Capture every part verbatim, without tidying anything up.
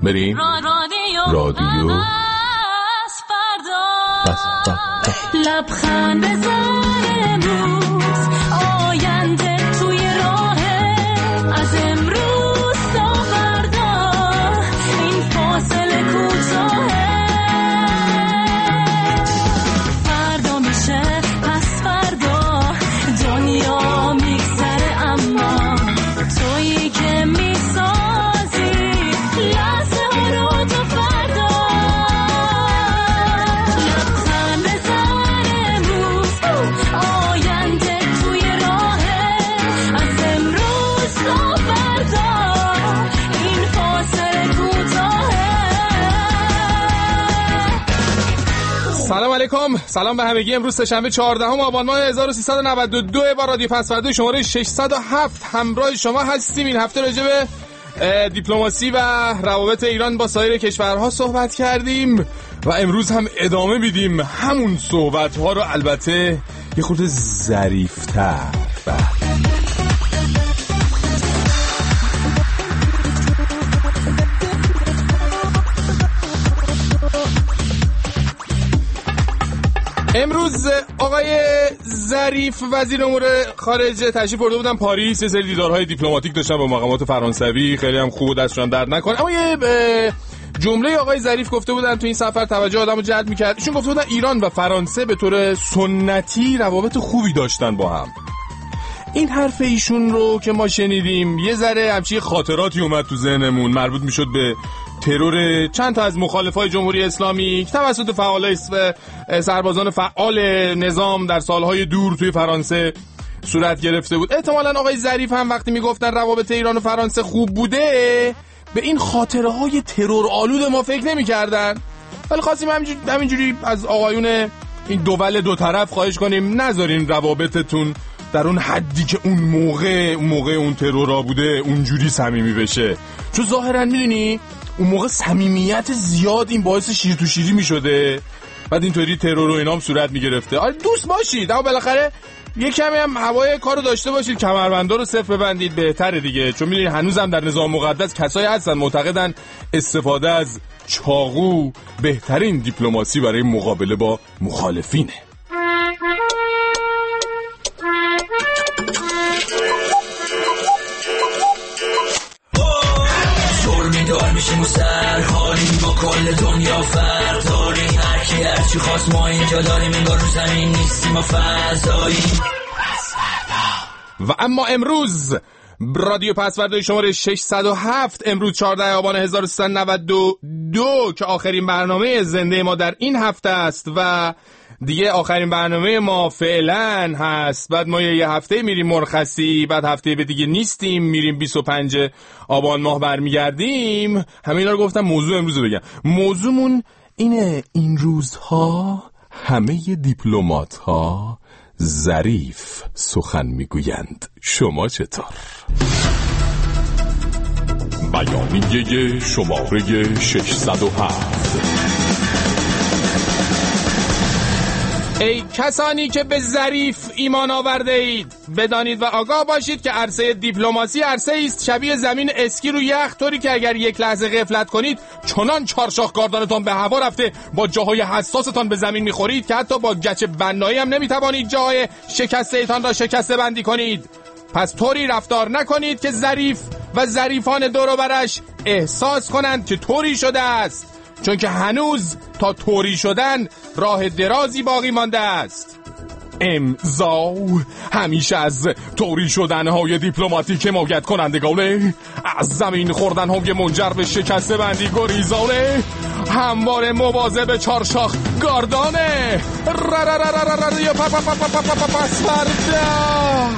بریم رادیو لبخند بزن امروز آینده توی راهه از امروز تا فردا این فاصله کوتاهه فردا میشه پس فردا دنیا میگذره اما تویی که میسازی لحظه ها رو تا فردا لبخند بزن امروز آینده توی راهه از امروز تا فردا این فاصله کوتاهه. سلام علیکم، سلام به همگی. امروز سه‌شنبه چهاردهم آبان ماه هزار و سیصد و نود و دو با رادیو پسورده شماره ششصد و هفت همراه شما هستیم. این هفته راجع به دیپلماسی و روابط ایران با سایر کشورها صحبت کردیم و امروز هم ادامه میدیم همون صحبت‌ها رو، البته یه خورده ظریف‌تر. امروز آقای ظریف وزیر امور خارجه تشریف برده بودن پاریس، یه سری دیدارهای دیپلماتیک داشتن با مقامات فرانسوی، خیلی هم خوب دستشون درد نکنه. اما یه جمله آقای ظریف گفته بودن تو این سفر توجه آدمو جلب می‌کرد. ایشون گفته بودن ایران و فرانسه به طور سنتی روابط خوبی داشتن با هم. این حرف ایشون رو که ما شنیدیم یه ذره همچین خاطراتی اومد تو ذهنمون، مربوط میشد به ترور چند تا از مخالفای جمهوری اسلامی توسط فعالای سربازان فعال نظام در سالهای دور توی فرانسه صورت گرفته بود. احتمالاً آقای ظریف هم وقتی میگفتن روابط ایران و فرانسه خوب بوده به این خاطره های ترور آلود ما فکر نمی‌کردن، ولی خواستیم همینجوری از آقایون این دول دو طرف خواهش کنیم نذارین روابطتون در اون حدی که اون موقع اون موقع اون ترورا بوده اونجوری صمیمی بشه، چون ظاهرا میدونی اون موقع صمیمیت زیاد این باعث شیر تو شیری میشده، بعد اینطوری ترور و اینام صورت میگرفته. آره دوست باشید اما بالاخره یه کمی هم هوای کارو داشته باشید، کمربندا رو صفر ببندید بهتره دیگه، چون میدونید هنوزم در نظام مقدس کسایی هستن معتقدن استفاده از چاقو بهترین دیپلماسی برای مقابله با مخالفینه. دار میشیم و سر حالیم با کل دنیا فرق داریم، هر کی هرچی خواست ما اینجا داریم، انگار رو زمین نیستیم و فضاییم. و اما امروز رادیو پسورده شماره ششصد و هفت، امروز چهاردهم آبان هزار و سیصد و نود و دو که آخرین برنامه زنده ما در این هفته است و دیگه آخرین برنامه ما فعلا هست. بعد ما یه هفته میریم مرخصی، بعد هفته به دیگه نیستیم، میریم بیست و پنجم آبان ماه برمیگردیم. همینا رو گفتم موضوع امروز رو بگم. موضوعمون اینه این روزها همه دیپلمات ها ظریف سخن میگویند. شما چطور؟ بیانیه شماره ششصد و هفت. ای کسانی که به ظریف ایمان آورده اید، بدانید و آگاه باشید که عرصه دیپلماسی عرصه است شبیه زمین اسکی رو یخ، طوری که اگر یک لحظه غفلت کنید چنان چارشاخ گاردانتان به هوا رفته با جاهای حساستان به زمین میخورید که حتی با گچ بنایی هم نمیتوانید جاهای شکسته ایتان را شکسته بندی کنید. پس طوری رفتار نکنید که ظریف و ظریفان دور و برش احساس کنند که طوری شده است، چون که هنوز تا طوری شدن راه درازی باقی مانده است. امضا همیشه از طوری شدنهای دیپلماتیک حمایت کنندگانه، از زمین خوردنهای منجر به شکسته بندی گریزانه، همواره مواظب چارشاخ گاردانه. رررررررر پسورده.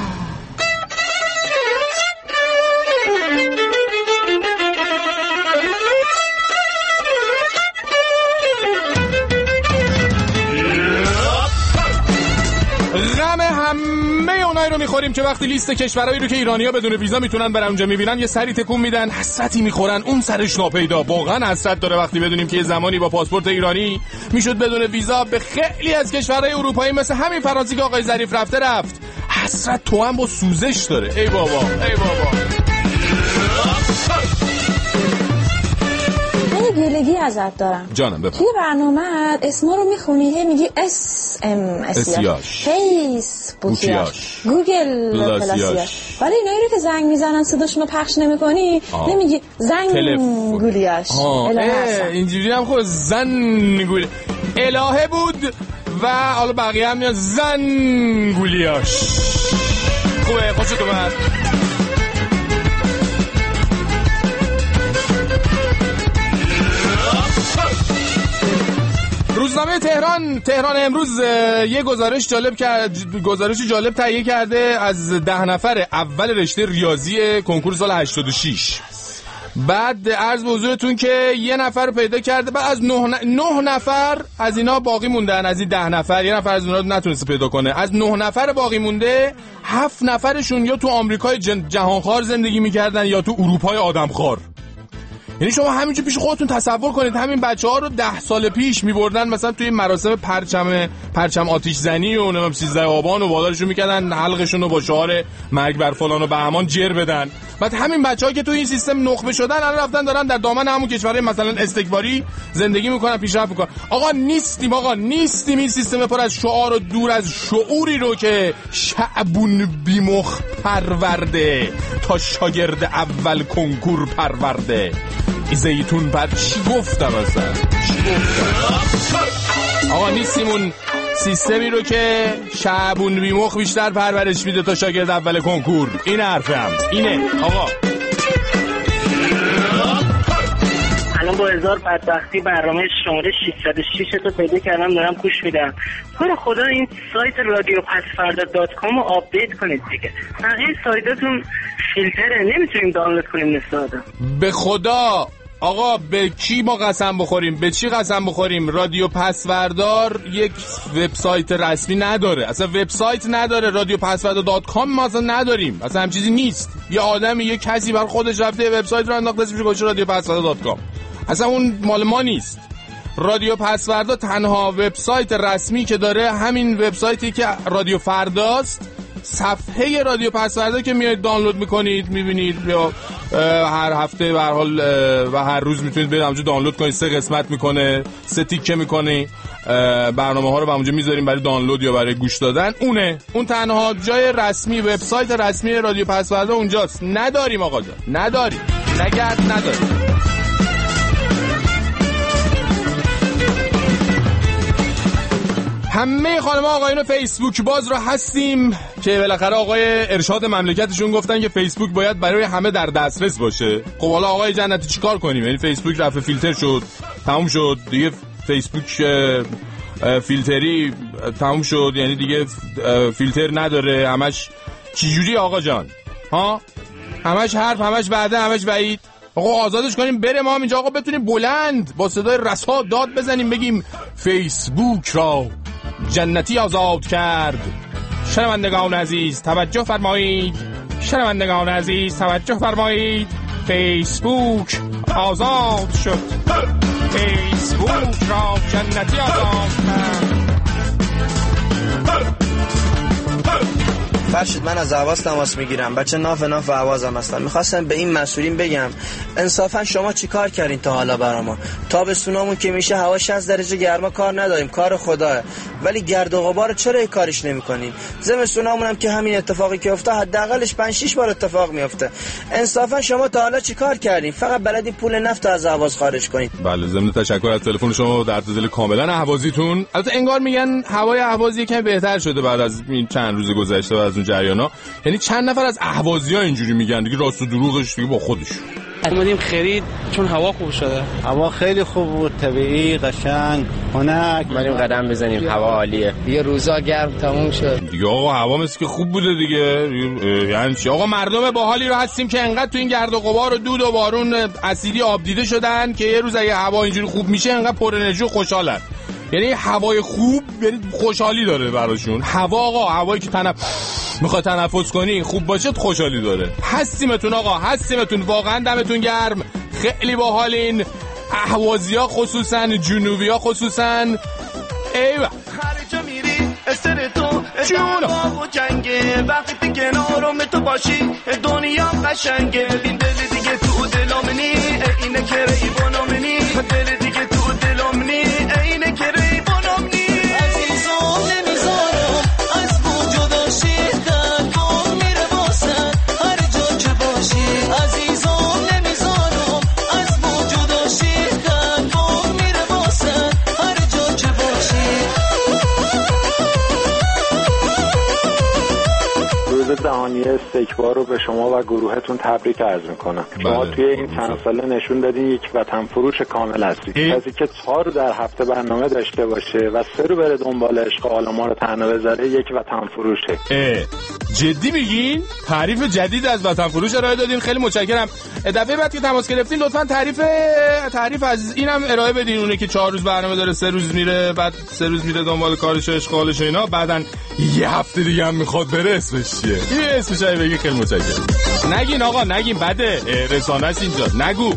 غم همه اونایی رو میخوریم که وقتی لیست کشورهایی رو که ایرانی‌ها بدون ویزا میتونن برن اونجا میبینن یه سری تکون میدن، حسرتی میخورن. اون سرش ناپیدا. واقعا حسرت داره وقتی بدونیم که یه زمانی با پاسپورت ایرانی میشد بدون ویزا به خیلی از کشورهای اروپایی مثل همین فرانسه که آقای ظریف رفته رفت. حسرت تو هم با سوزش داره. ای بابا ای بابا. ازت دارم. جانم بفرمایید. توی برنامه اسما رو میخونی هی میگی اس ام اسیاش، فیس بوکیاش، گوگل پلاسیاش، ولی اینایی رو که زنگ میزنن صداشون رو پخش نمیکنی نمیگی زنگ گولیاش. اینجوری هم خود زن گولی الهه بود و حالا بقیه هم میاد زن گولیاش. خوبه، خوشت اومد. روزنامه تهران تهران امروز یه گزارش جالب کرد گزارش جالب تهیه کرده از ده نفر اول رشته ریاضی کنکور سال هشتاد و شش. بعد عرض به حضورتون که یه نفر پیدا کرده، بعد از نه, نه نفر از اینا باقی موندن. از این ده نفر یه نفر از اونها نتونسته پیدا کنه. از نه نفر باقی مونده هفت نفرشون یا تو آمریکای جهانخوار زندگی میکردن یا تو اروپای آدمخوار. یعنی شما همینجا پیش خودتون تصور کنید همین بچه‌ها رو ده سال پیش می‌بردن مثلا توی مراسم پرچم پرچم آتش زنی و نمیدونم سیزده آبان و وادارشون می‌کردن حلقشون رو با شعار مرگ بر فلان و بهمان جر بدن. بعد همین بچه‌ها که توی این سیستم نخبه شدن الان رفتن دارن در دامن همون کشورهای مثلا استکباری زندگی می‌کنن، پیشرفت می‌کنن. آقا نیستیم آقا نیستیم این سیستم پر از شعار و دور از شعوری رو که شعبون بیمخ پرورده تا شاگرد اول کنکور پرورده. زیتون بر چی گفتم اصلا چی گفتم؟ آقا نیستیم اون سیستمی رو که شعبون بیمخ بیشتر پرورش میده تا شاگرد اول کنکور. این حرفم اینه آقا. الان با هزار بدبختی برنامه شماره ششصد و شش تو پیدا کردم دارم گوش میدم. تو خدا این سایت رادیو پسفردا دات کام رو آپدیت کنید دیگه. بقیه سایتاتون فیلتره نمیتونیم دانلود کنیم مثل آدم. به خدا آقا به کی ما قسم بخوریم؟ به چی قسم بخوریم؟ رادیو پسوردار یک وبسایت رسمی نداره، اصلا وبسایت نداره. رادیو پسوردا دات کام ما اصلا نداریم، اصلا هم چیزی نیست. یه آدمی یه کسی بر خودش رفته وبسایت رو انداخته اسمش گذاشته رادیو پسوردا دات کام، اصلا اون مال ما نیست. رادیو پسوردا تنها وبسایت رسمی که داره همین وبسایتی که رادیو فرداست. صفحه رادیو پسوردا که میایید دانلود میکنید میبینید یا هر هفته به هر حال و هر روز میتونید برید همونجا دانلود کنید. سه قسمت میکنه، سه تیکه میکنه، برنامه ها رو همونجا میذاریم برای دانلود یا برای گوش دادن. اونه اون تنها جای رسمی وبسایت رسمی رادیو پسوردا اونجاست. نداریم آقا جان، نداریم، نگرد نداریم. همه خانم ها آقایون فیسبوک باز رو هستیم که بالاخره آقای ارشاد مملکتشون گفتن که فیسبوک باید برای همه در دسترس باشه. خب حالا آقای جنتی چیکار کنیم؟ یعنی فیسبوک رفع فیلتر شد، تموم شد دیگه. فیسبوک فیلتری تموم شد، یعنی دیگه فیلتر نداره. همش چجوری آقا جان؟ ها همش حرف، همش بعده، همش بعید. آقا آزادش کنیم بره، ما هم اینجا آقا بتونیم بلند با صدای رسا داد بزنیم بگیم فیسبوک را جنتی آزاد کرد. شنوندگان عزیز توجه فرمایید، شنوندگان عزیز توجه فرمایید، فیسبوک آزاد شد، فیسبوک را جنتی آزاد کرد. فرشید من از اهواز تماس میگیرم، بچه ناف ناف اهوازم هستم. میخواستم به این مسئولین بگم انصافا شما چی کار کردین تا حالا برا ما؟ تابستونامون که میشه هوا شصت درجه گرما کار نداریم، کار خداه، ولی گرد و غبار چرا کارش نمیکنین؟ زمستونامون هم که همین اتفاقی که افتاد حداقلش پنج شش بار اتفاق میفته. انصافا شما تا حالا چی کار کردین؟ فقط بلدی پول نفت از اهواز خارج کنین. بله، ضمن تشکر از تلفن شما در دل کاملا اهوازیتون. البته انگار میگن هوای اهواز یکم بهتر شده بعد از این چند روز گذشته و از اون جریانا. یعنی چند نفر از اهوازی‌ها اینجوری میگن دیگه، راست و دروغش دیگه با خودش. اومدیم خرید چون هوا خوب شده. هوا خیلی خوب بود، طبیعی، قشنگ، خنک. بریم قدم بزنیم، هوا عالیه. دیگه روزا گرم تموم شد. دیگه آقا هوا مثل که خوب بوده دیگه. یعنی چی آقا؟ مردم باحالی رو هستیم که انقدر تو این گرد و غبار و دود و بارون اسیدی آب دیده شدن که یه روز اگه هوا اینجوری خوب میشه انقدر پر انرژی و خوشحالن. یعنی هوای خوب یعنی خوشحالی داره براشون. هوا آقا، هوایی که تنف میخواد تنفس کنی خوب باشه خوشحالی داره. هستیمتون آقا، هستیمتون، واقعا دمتون گرم، خیلی باحالین. اهوازی‌ها خصوصا، جنوبی‌ها خصوصا. ایوه هر جا میری استر تو جون و جنگه، وقتی کنارم تو باشی دنیا قشنگه. این دل دیگه تو دلامنی اینه که ریبانامنی، دل دیگه ثانیه استکبار رو به شما و گروهتون تبریک عرض میکنم. شما توی این چند ساله نشون دادین یک وطن فروش کامل هستید. کسی که چهار رو در هفته برنامه داشته باشه و سه رو بره دنبال عشق حال ما رو تنها بذاره یک وطن فروشه. اه جدی میگین؟ تعریف جدید از وطن فروش ارائه دادین، خیلی متشکرم. دفعه بعد که تماس گرفتین لطفاً تعریف تعریف از اینم ارائه بدین، اونه که چهار روز برنامه داره، سه روز میره، بعد سه روز میره دنبال کارش و اشغالش و اینا، بعدن یه هفته دیگه هم میخواد بره، اسمش چیه؟ این اسمش هایی بگی. خیلی متشکرم. نگین آقا نگین، بده رسانه است اینجا، نگو.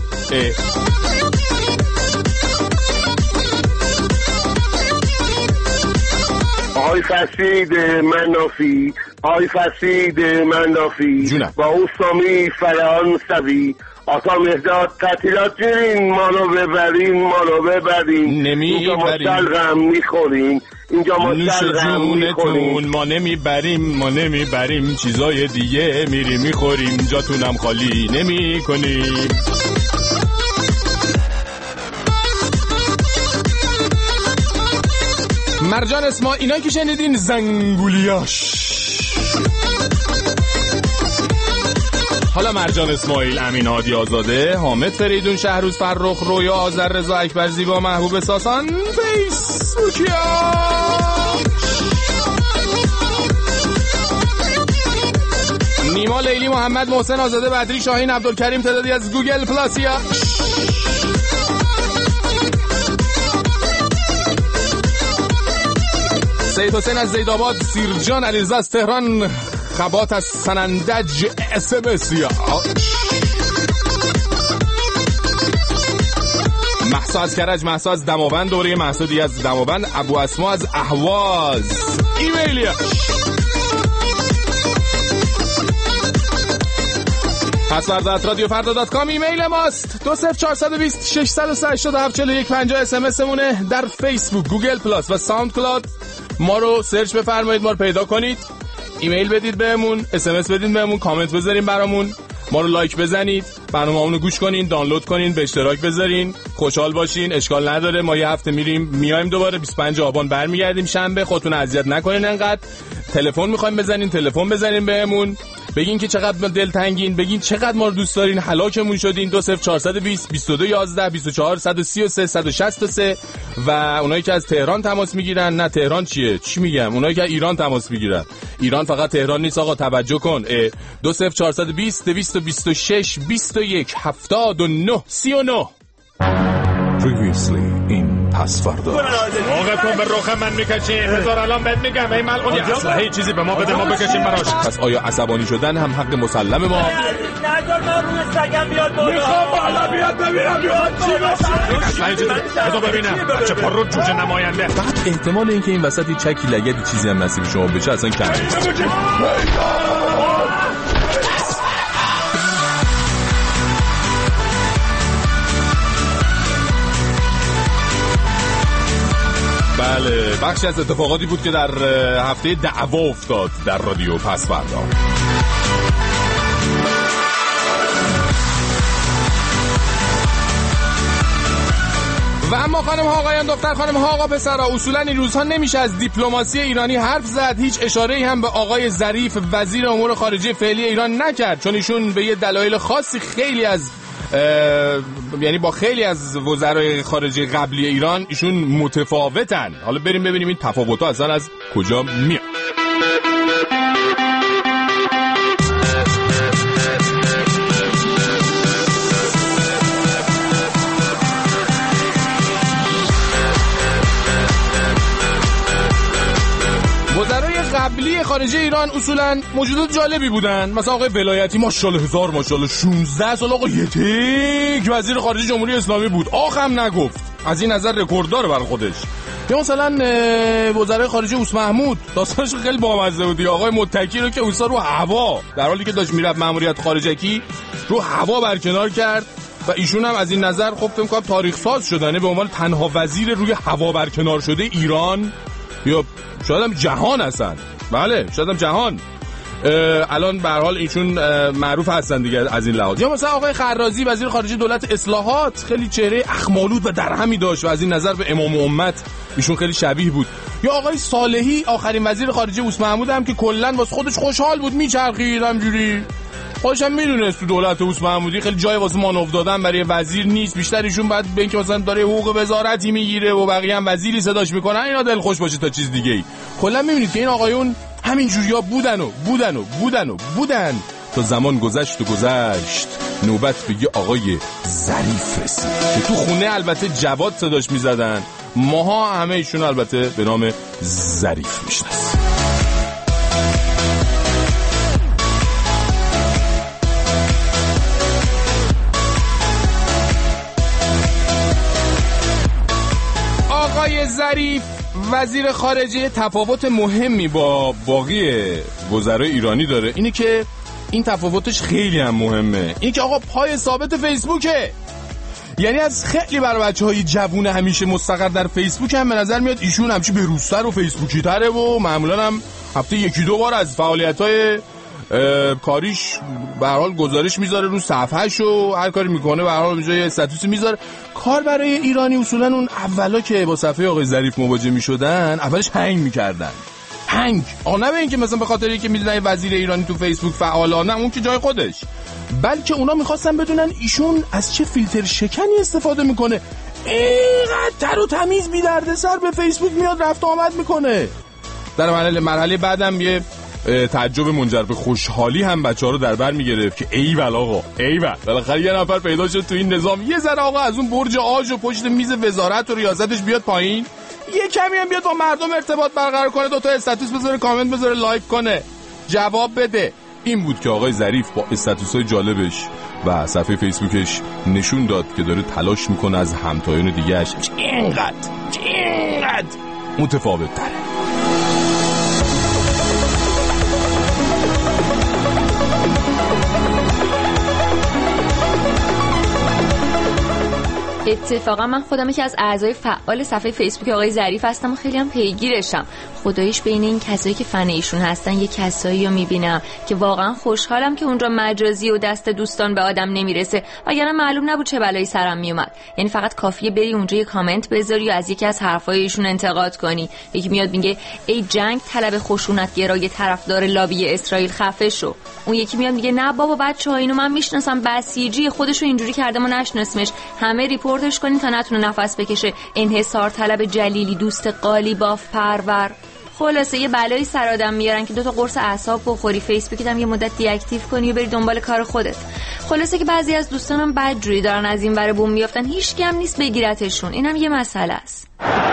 آی فسید منافی، آی فسید منافی، با او سامی فرهان سوی، آتا مهداد تعطیلات جرین، ما رو ببرین ما رو ببرین، اینجا ما سلغم میخوریم، اینجا ما سلغم میخوریم، ما نمیبریم ما نمیبریم، چیزای دیگه میریم میخوریم، جاتونم خالی نمی کنیم. مرجان اسما اینا که شنیدین زنگولیاش. حالا مرجان اسماعیل، امین هادی آزاده، حامد فریدون، شهروز فرخ، رویا آذر، رضا اکبر زیبا، محبوب ساسان، فیسبوکیا. نیما لیلی، محمد محسن آزاده، بدری شاهین، عبدالکریم، تعدادی از گوگل پلاسیا. سید حسین از زیدآباد، سیرجان علیرضا از تهران، خبات از سنندج، اس ام اس یا مهسا از کرج، مهسا از دماوند، دوره محسودی از دماوند، ابو اسما از اهواز. ایمیل پسورد ات رادیو فردا دات کام ایمیل ماست. دو صفر چهار دو صفر شش صفر سه هشت هفت چهار یک پنجاه اس ام اس مونه. در فیسبوک، گوگل پلاس و ساوند کلاود ما رو سرچ بفرمایید، ما رو پیدا کنید، ایمیل بدید بهمون، اس ام اس بدید بهمون، کامنت بذارین برامون، ما رو لایک بزنید، برنامه‌مون رو گوش کنین، دانلود کنین، به اشتراک بذارین، خوشحال باشین. اشکال نداره، ما یه هفته میریم میایم دوباره، بیست و پنجم آبان برمیگردیم شنبه. خودتون اذیت نکنین انقدر. تلفن می‌خوایم بزنین، تلفن بزنین بهمون، بگین که چقدر دلتنگین، بگین چقدر ما رو دوست دارین، هلاکمون شدین. دو صفر چهار دو صفر بیست و دو یازده بیست و چهار صد و سی و سه صد و شصت و سه. و اونایی که از تهران تماس میگیرن، نه تهران چیه چی میگم، اونایی که ایران تماس میگیرن، ایران فقط تهران نیست آقا، توجه کن. دو صفر چهار دو صفر دویست و بیست و شش بیست و یک هفتاد و نه سی و نه. Previously in پسوردا. موقع تو به رخ من میکشی، هزار الان بهت میگم ای ملعونی، اصلا هیچ چیزی به ما بده ما بکشیم براش. پس آیا عصبانی شدن هم حق مسلم ما؟ نذار من روی سگم بیاد بالا. میخوام بالا بیاد ببینم بیاد چی باشه. اصلا هیچ چیزی بذار ببینم چه پر رو جوجه نماینده. بعد احتمال اینکه این وسط یه چکی لگدی چیزی هم نصیب شما بشه اصلا کم نیست. بله، بخشی از اتفاقاتی بود که در هفته دعوا افتاد در رادیو پسوردا. و اما خانم ها آقایان، دختر خانم ها آقا پسرها، اصولا این روزها نمیشه از دیپلماسی ایرانی حرف زد. هیچ اشاره‌ای هم به آقای ظریف وزیر امور خارجه فعلی ایران نکرد، چون ایشون به یه دلایل خاصی خیلی از یعنی با خیلی از وزرای خارجه قبلی ایران ایشون متفاوتن. حالا بریم ببینیم این تفاوت‌ها اصلا از کجا میاد. وزرای قبلی خارجه ایران اصولا موجودات جالبی بودن. مثلا آقای ولایتی ماشاءالله هزار ماشاءالله شانزده سال آقا یتیک وزیر خارجه جمهوری اسلامی بود، آخم نگفت، از این نظر رکورددار برای خودش. یا مثلا وزرای خارجه اوس محمود داستانش خیلی بامزه بود. آقای متکی رو که اوسا رو هوا در حالی که داشت میرفت ماموریت خارجکی رو هوا برکنار کرد و ایشون هم از این نظر خب فکر کنم تاریخ ساز شدنه به عنوان تنها وزیر روی هوا برکنار شده ایران یا شاید هم جهان هستن. بله شاید هم جهان. الان به هر حال ایشون معروف هستن دیگه از این لحاظ. یا مثلا آقای خرازی وزیر خارجه دولت اصلاحات، خیلی چهره اخمالود و درهمی داشت و از این نظر به امام امت ایشون خیلی شبیه بود. یا آقای صالحی آخرین وزیر خارجه اوس محمود هم که کلا واسه خودش خوشحال بود، میچرخید همجوری، خودش هم میدونست تو دولت اوس محمودی خیلی جای واسه مانور دادن برای وزیر نیست، بیشتر ایشون بعد به اینکه مثلا داره حقوق وزارتی میگیره و بقیه هم وزیری صداش میکنن اینا دل خوش باشه تا چیز دیگه ای. کلا میبینید که این آقایون همین جوریا بودن و بودن و بودن و بودن تا زمان گذشت و گذشت نوبت به یه آقای ظریف رسید که تو خونه البته جواد صداش میزدن، ماها همه ایشون البته به نام ظریف میشناسیم. آقای ظریف وزیر خارجه تفاوت مهمی با باقی وزرای ایرانی داره، اینه که این تفاوتش خیلی هم مهمه، این که آقا پای ثابت فیسبوکه. یعنی از خیلی برای بچه‌های جوون همیشه مستقر در فیسبوک هم به نظر میاد ایشون همچی بروزتر و فیسبوکی تره و معمولا هم هفته یکی دو بار از فعالیت‌های کاریش به هر حال گزارش میذاره رو صفحه‌ش و هر کاری میکنه به هر حال جای استاتوسی میذاره. کار برای ایرانی اصولا اون اولا که با صفحه آقای ظریف مواجه میشدن اولش هنگ میکردن. هنگ آ نه به اینکه مثلا به خاطر اینکه میدونن وزیر ایرانی تو فیسبوک فعالانه، اون که جای خودش، بلکه اونا میخواستن بدونن ایشون از چه فیلتر شکنی استفاده میکنه، اینقدر تر و تمیز بی دردسر به فیسبوک میاد رفت و آمد میکنه. در مرحله مرحله بعدم یه تعجب منجر به خوشحالی هم بچه‌ها رو در بر میگرفت که ایول آقا ایول بالاخره یه نفر پیدا شد تو این نظام یه ذره آقا از اون برج آج و پشت میز وزارت و ریاستش بیاد پایین، یه کمی هم بیاد با مردم ارتباط برقرار کنه، دو تا استاتوس بذاره، کامنت بذاره، لایک کنه، جواب بده. این بود که آقای ظریف با استاتوس‌های جالبش و صفحه فیسبوکش نشون داد که داره تلاش میکنه از همتایان دیگه‌اش اینقدر اینقدر متفاوت تره. اتفاقا من خودم یکی از اعضای فعال صفحه فیسبوک آقای ظریف هستم و خیلی هم پیگیرشم. خداییش بین این کسایی که فن ایشون هستن یه کسایی رو میبینم که واقعا خوشحالم که اونجا مجازی و دست دوستان به آدم نمیرسه، وگرنه معلوم نبود چه بلایی سرم میومد. یعنی فقط کافیه بری اونجا یه کامنت بذاری و از یکی از حرفای ایشون انتقاد کنی، یکی میاد میگه ای جنگ طلب خشونت گرای طرفدار لابی اسرائیل خفه شو، اون یکی میاد میگه نه بابا بچه‌ها اینو من میشناسم بسیجی خودشو اینجوری کرده ما نشناسمش، همه ریپورتش کنین تا نتونه نفس بکشه، انحصار طلب جلیلی دوست قالی باف پرور. خلاصه یه بلایی سر آدم میارن که دو تا قرص اعصاب بخوری، فیسبوکت هم یه مدت دی اکتیو کنی و بری دنبال کار خودت. خلاصه که بعضی از دوستانم بدجوری دارن از این ور بوم میافتن، هیچ کی هم نیست بگیرتشون، اینم یه مسئله است.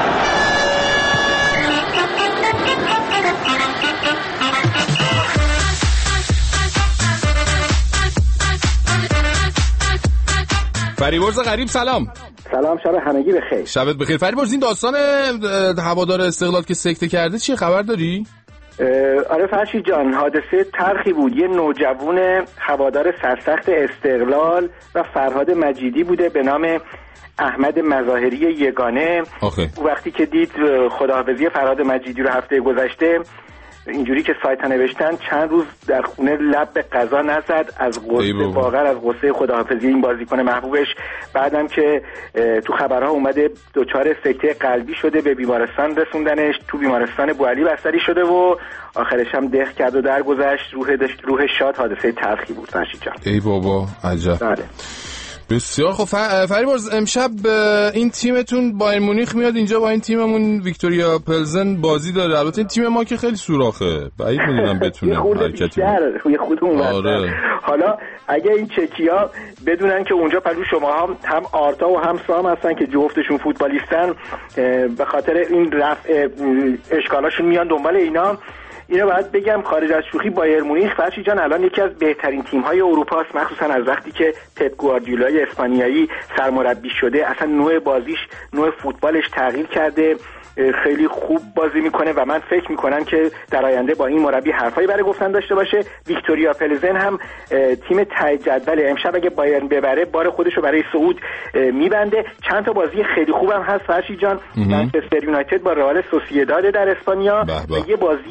فریبرز غریب سلام. سلام، شب همگی بخیر. شبت بخیر. فریبرز این داستان هوادار استقلال که سکته کرده چیه خبر داری؟ آره فرشید جان، حادثه تلخی بود. یه نوجوان هوادار سرسخت استقلال و فرهاد مجیدی بوده به نام احمد مظاهری یگانه. آخه. وقتی که دید خداحافظی فرهاد مجیدی رو هفته گذشته اینجوری که سایت ها نوشتن چند روز در خونه لب به غذا نزد از غصه، واقعا از غصه خداحافظی این بازیکن محبوبش. بعدم که تو خبرها اومده دچار سکته قلبی شده، به بیمارستان رسوندنش، تو بیمارستان بوعلی بستری شده و آخرش هم دق کرد و درگذشت. روح روح شاد. حادثه تلخی بود فرشید جان. ای بابا عجب. بله. بسیار خب. فریبرز امشب این تیمتون بایر مونیخ میاد اینجا با این تیممون ویکتوریا پلزن بازی داره. البته این تیم ما که خیلی سوراخه، بعید میدونم بتونه حرکتی روی خودمون. آره. حالا اگه این چکیا بدونن که اونجا پلو شما هم هم آرتا و هم سام هستن که جفتشون فوتبالیستن، به خاطر این رفع اشکالاشون میان دنبال اینا. اینو باید بگم خارج از شوخی بایر مونیخ فرشی جان الان یکی از بهترین تیم‌های اروپا است، مخصوصا از وقتی که پپ گواردیولای اسپانیایی سرمربی شده. اصلا نوع بازیش، نوع فوتبالش تغییر کرده، خیلی خوب بازی میکنه و من فکر میکنم که در آینده با این مربی حرفایی برای گفتن داشته باشه. ویکتوریا پلزن هم تیم ته جدول، امشب اگه بایرن ببره بار خودش رو برای صعود میبنده. چند تا بازی خیلی خوبم هست فرشی جان. منچستر یونایتد با رئال سوسییداد در اسپانیا و یه بازی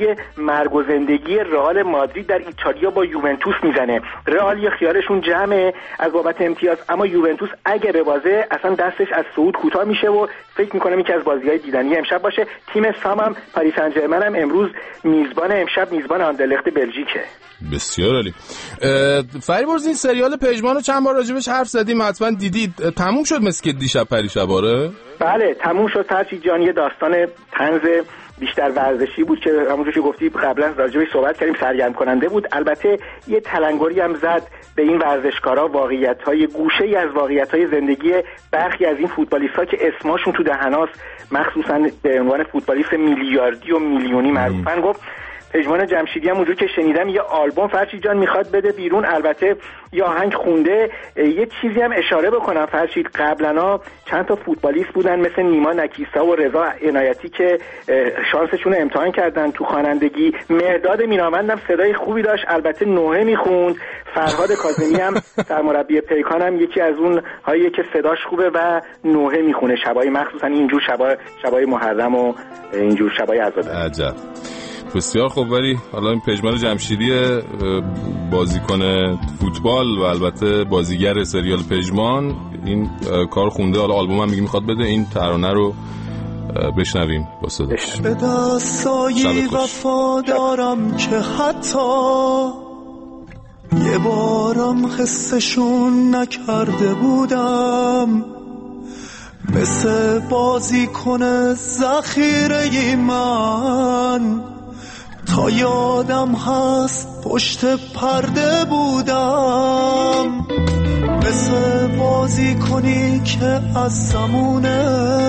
مرگ و زندگی رئال مادرید در ایتالیا با یوونتوس میزنه. رئال یه خیالشون جمعه از بابت امتیاز، اما یوونتوس اگه ببازه اصلا دستش از صعود کوتاه میشه و فکر میکنم یکی از بازی‌های دیدنی امشب باشه. تیم سام هم پاریس سن ژرمن هم امروز میزبان امشب میزبان آندرلخت بلژیکه. بسیار عالی. فریبرز این سریال پژمان رو چند بار راجبش حرف زدیم، حتما دیدید. تموم شد مثل که دیشب پریشب آره؟ بله تموم شد. فرشید جان یه داستان طنز بیشتر ورزشی بود که همونجوری که گفتی قبلا راجبش صحبت کردیم، سرگرم کننده بود. البته یه تلنگری هم زد به این ورزشکارا، واقعیت‌های گوشه‌ای از واقعیت‌های زندگی برخی از این فوتبالیست‌ها که اسمشون تو دهناست، مخصوصا به عنوان فوتبالیست میلیاردی و میلیونی معروفن. گفت پژمان جمشیدی هم اونجور که شنیدم یه آلبوم فرشید جان میخواد بده بیرون. البته یه آهنگ خونده. یه چیزی هم اشاره بکنم فرشید، قبلا چند تا فوتبالیست بودن مثل نیما نکیسا و رضا عنایتی که شانسشون رو امتحان کردن تو خوانندگی. مهداد میرامند هم صدای خوبی داشت، البته نوحه میخوند. فرهاد کاظمی هم سرمربی پیکان هم یکی از اون هایی که صداش خوبه و نوحه میخونه شبای، مخصوصا اینجور شبای شبای محرم و اینجور شبای عزاداری. عجب. بسیار خوب. ولی حالا این پژمان جمشیدی بازیکن فوتبال و البته بازیگر سریال پژمان این کار خونده، حالا آلبوم هم میگه میخواد بده. این ترانه رو بشنویم با صداش. به دستایی وفا دارم که حتی یه بارم حسشون نکرده بودم، مثل بازیکن ذخیره من تا یادم هست پشت پرده بودم، مثل بازیکنی که از زمونه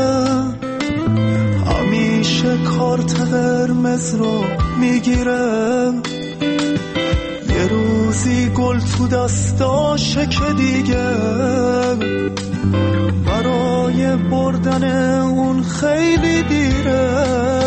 همیشه کارت قرمز رو میگیره، یه روزی گل تو دستاشه که دیگه برای بردن اون خیلی دیره.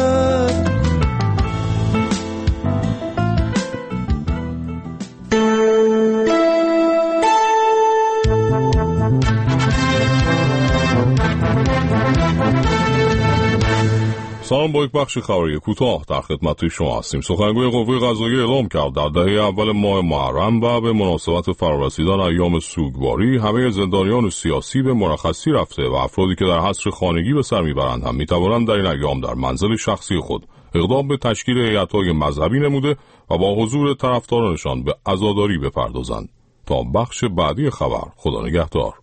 سلام، با یک بخش خبری کوتاه در خدمت شما هستیم. سخنگوی قوه قضاییه اعلام کرد در دهه اول ماه محرم و به مناسبت فرارسیدن ایام سوگواری همه زندانیان سیاسی به مرخصی رفته و افرادی که در حصر خانگی به سر میبرند هم میتوانند در این ایام در منزل شخصی خود اقدام به تشکیل هیئت‌های مذهبی نموده و با حضور طرفدارانشان به عزاداری بپردازند. تا بخش بعدی خبر، خدا نگهدار.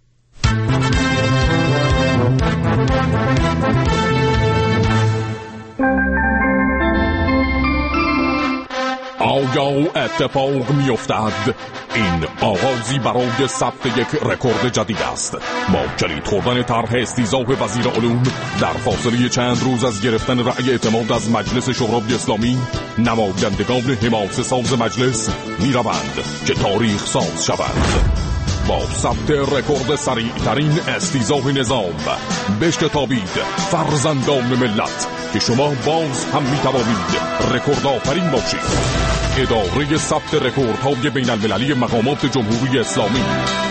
آیا اتفاق میافتد؟ این آغازی برای ثبت یک رکورد جدید است. با کلید خوردن طرح استیضاح وزیر علوم در فاصله چند روز از گرفتن رأی اعتماد از مجلس شورای اسلامی، نمایندگان حماسه ساز مجلس میروند که تاریخ ساز شوند. با ثبت رکورد سریع ترین استیضاح نظام بشتابید فرزندان ملت که شما باز هم میتوانید رکورد آفرین باشید. اداره ثبت رکوردهای بین المللی مقامات جمهوری اسلامی.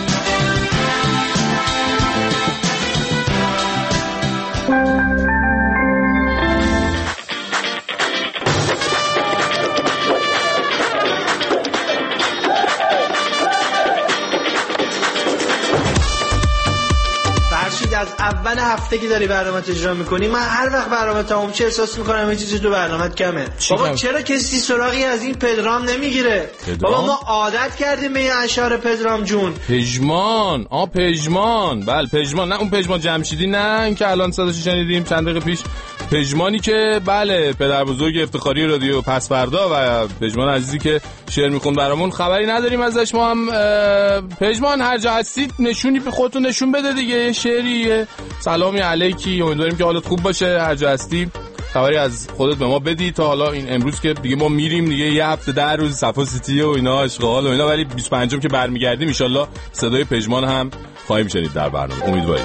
از اول هفته که داری برنامه اجرا میکنی، من هر وقت برنامه تموم شه احساس میکنم یه چیزی تو برنامه‌ت کمه. بابا چرا کسی سراغی از این پدرام نمیگیره؟ بابا ما عادت کردیم به این اشعار پدرام جون. پژمان، آ پژمان، بله پژمان، نه اون پژمان جمشیدی، نه این که الان صداش شنیدیم چند دقیقه پیش. پژمانی که بله پدر بزرگ افتخاری رادیو پس فردا و پژمان عزیزی که شعر میخوند برامون، خبری نداریم ازش ما هم. پژمان هر جا هستید نشونی به خودتون نشون بده دیگه، یه شعری، سلامی علیکی، امیدواریم که حالت خوب باشه. هر جا هستی خبری از خودت به ما بدی. تا حالا این امروز که دیگه ما میریم دیگه، یه هفته ده روز صفا سیتی و اینا اشغال و اینا، ولی بیست و پنجم که برمیگردیم ان شاءالله صدای پژمان هم خواهیم شنید در برنامه، امیدواریم.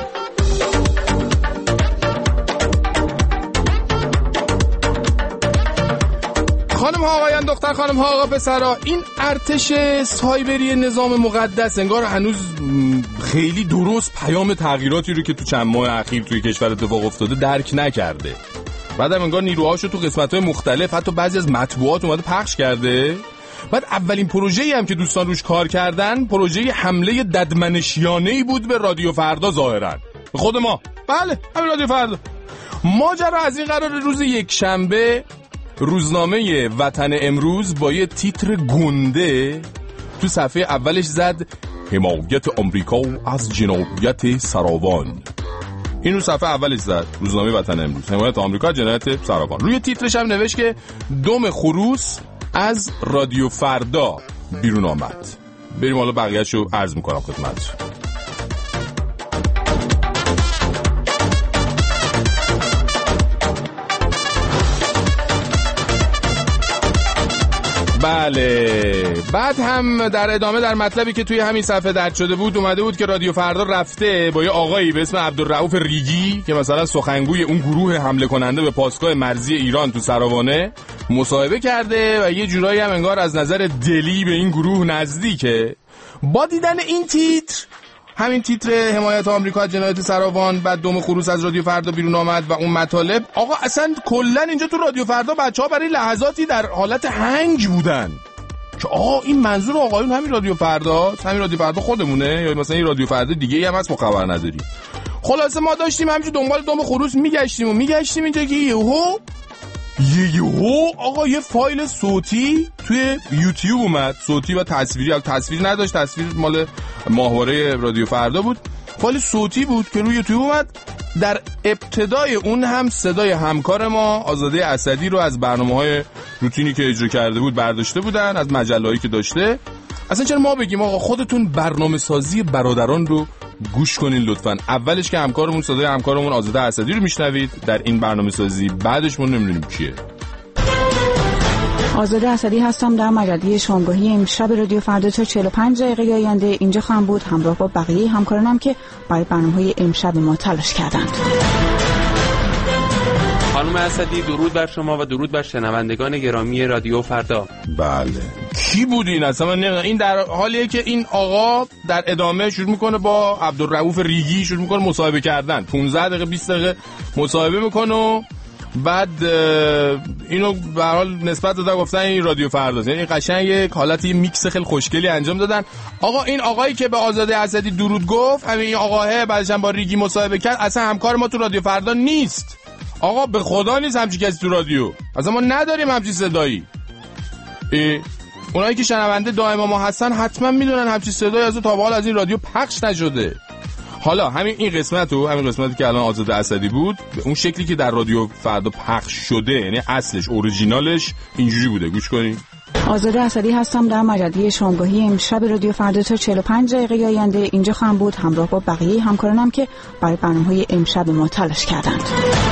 خانم ها آقایان، دختر خانم ها آقا پسرا، این ارتش سایبری نظام مقدس انگار هنوز خیلی درست پیام تغییراتی رو که تو چند ماه اخیر توی کشور اتفاق افتاده درک نکرده. بعدم انگار نیروهاشو تو قسمت‌های مختلف حتی بعضی از مطبوعات اومده پخش کرده. بعد اولین پروژه‌ای هم که دوستان روش کار کردن پروژه حمله ددمنشیانه‌ای بود به رادیو فردا ظاهرا. خود ما بله همین رادیو فردا. ماجرا از این قرار روز یک شنبه روزنامه وطن امروز با یه تیتر گنده تو صفحه اولش زد حمایت آمریکا از جنایت سراوان. این رو صفحه اولش زد روزنامه وطن امروز، حمایت آمریکا از جنایت سراوان. روی تیترش هم نوشت که دم خروس از رادیو فردا بیرون آمد. بریم حالا بقیه‌شو عرض می‌کنم خدمتتون. بله، بعد هم در ادامه در مطلبی که توی همین صفحه درج شده بود اومده بود که رادیو فردا رفته با یه آقایی به اسم عبدالرؤوف ریگی که مثلا سخنگوی اون گروه حمله کننده به پاسگاه مرزی ایران تو سراوانه مصاحبه کرده و یه جورایی هم انگار از نظر دلی به این گروه نزدیکه. با دیدن این تیتر، همین تیتر حمایت آمریکا از جنایت سراوان، بعد دم خروس از رادیو فردا بیرون آمد و اون مطالب، آقا اصلا کلا اینجا تو رادیو فردا بچه‌ها برای لحظاتی در حالت هنگ بودن که آقا این منظور آقایون همین رادیو فرداست، همین رادیو فردا خودمونه یا مثلا این رادیو فردا دیگه هم هست ما خبر نداریم. خلاصه ما داشتیم همینجور دنبال دم خروس میگشتیم و میگشتیم اینجا که یهو یهو آقا یه فایل صوتی توی یوتیوب اومد، صوتی و تصویری. تصویر نداشت، تصویر مال ماهواره رادیو فردا بود، فایل صوتی بود که روی یوتیوب اومد. در ابتدای اون هم صدای همکار ما آزاده اسدی رو از برنامه‌های روتینی که اجرا کرده بود برداشته بودن، از مجله‌ای که داشته. اصلا چرا ما بگیم آقا خودتون برنامه سازی برادران رو گوش کنین لطفاً. اولش که همکارمون صدای همکارمون آزاده اسدی رو میشنوید در این برنامه سازی، بعدش ما نمیدونیم کیه. آزاده اسدی هستم، در مجله شامگاهی امشب رادیو فردا تا چهل و پنج دقیقه آینده اینجا خواهم بود همراه با بقیه همکارانم که برای برنامه‌های امشب ما تلاش کردند. خانم اسدی درود بر شما و درود بر شنوندگان گرامی رادیو فردا. بله کی بود این اصلا؟ من نمیدونم. این در حالیه که این آقا در ادامه شروع میکنه با عبدالرؤوف ریگی شروع میکنه مصاحبه کردن، پانزده دقیقه بیست دقیقه مصاحبه میکنه و بعد اینو به هر حال نسبت دادن گفتن این رادیو فرداست. یعنی قشنگ یک حالت یه میکس خیلی خوشگلی انجام دادن. آقا این آقایی که به آزاده اسدی درود گفت، همین این آقاه بعدش هم با ریگی مصاحبه کرد، اصلا همکار ما تو رادیو فردا نیست. آقا به خدا نیست همچی کسی تو رادیو، اصلا ما نداریم همچی صدایی. اونایی که شنونده دائم ما هستن حتما میدونن همچی صدایی از تا به حال از این رادیو پخش نشده. حالا همین این قسمت رو، همین قسمتی که الان آزاده اسدی بود، اون شکلی که در رادیو فردا پخش شده، یعنی اصلش اورجینالش اینجوری بوده. گوش کنین. آزاده اسدی هستم، در مجله شامگاهی امشب رادیو فردا تا چهل و پنج دقیقه آینده اینجا خواهم بود همراه با بقیه همکارانم که برای برنامه‌های امشب ما تلاش کردند.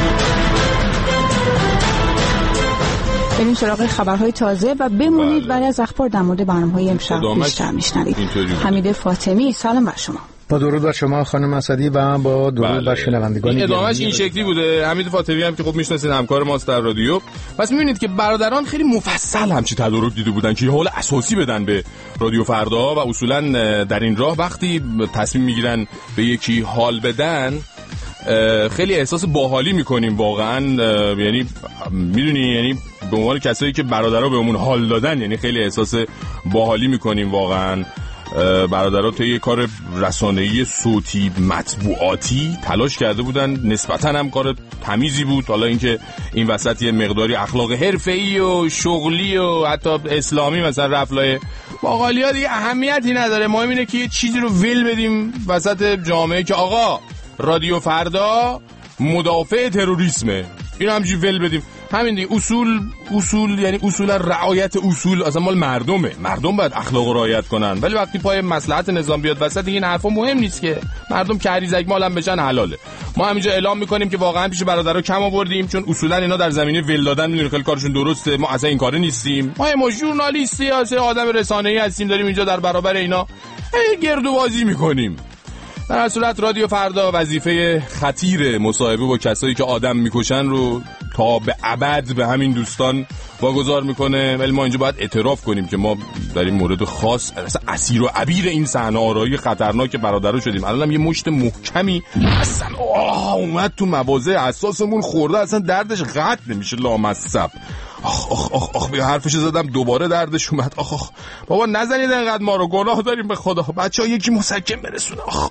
بریم سراغ خبرهای تازه و بمونید بعد از اخبار در مورد برنامه‌های امشب بیشتر میشنوید. حمید فاطمی، سلام بر شما. با درود بر شما خانم اسدی و با درود بر شنوندگان. این ادامهش این شکلی بوده. حمید فاطمی هم که خب میشناسید همکار ماست در رادیو. پس میبینید که برادران خیلی مفصل همچی تدارک دیده بودن که حال اساسی بدن به رادیو فردا و اصولا در این راه وقتی تصمیم میگیرن به یکی حال بدن خیلی احساس باحالی میکنیم واقعا. یعنی میدونی، یعنی به عنوان کسایی که برادرها بهمون حال دادن، یعنی خیلی احساس باحالی میکنیم واقعا. برادرها توی یه کار رسانه‌ای صوتی مطبوعاتی تلاش کرده بودن، نسبتاً هم کار تمیزی بود. حالا اینکه این وسط یه مقداری اخلاق حرفه‌ای و شغلی و حتی اسلامی مثلا رفلای باقالیا دیگه اهمیتی نداره. مهم اینه که یه چیزی رو ول بدیم وسط جامعه که آقا رادیو فردا مدافع تروریسمه، اینو همجوری ول بدیم. همین دیگه. اصول اصول یعنی اصولا رعایت اصول اصلا مال مردمه، مردم باید اخلاق رو رعایت کنن. ولی وقتی پای مصلحت نظام بیاد وسط این حرفا مهم نیست که مردم کریزک مالم بشن حلاله. ما همینجا اعلام میکنیم که واقعا پیش برادرها کم آوردیم، چون اصولا اینا در زمینه ول دادن میدونن خیلی کارشون درسته. ما اصلا این کاره نیستیم. ما ما ژورنالیست سیاسی آدم رسانه‌ای هستیم، داریم اینجا در برابر اینا گردوبازی میکنیم. در صورت رادیو فردا وظیفه خطیر مصاحبه با کسایی که آدم میکشن رو تا به ابد به همین دوستان واگذار میکنه. ولی ما اینجا باید اعتراف کنیم که ما در این مورد خاص اصلا اسیر و عبیر این صحنه آرایی خطرناک برادرها شدیم. الانم یه مشت محکمی اصلا آه اومد تو مواضع حساسمون خورده، اصلا دردش قطع نمیشه لامصب. آخ آخ آخ آخ به حرفش زدم دوباره دردش اومد. آخ آخ بابا نزنید اینقدر، ما رو گناه داریم به خدا. بچه‌ها یکی مسکن برسونه. آخ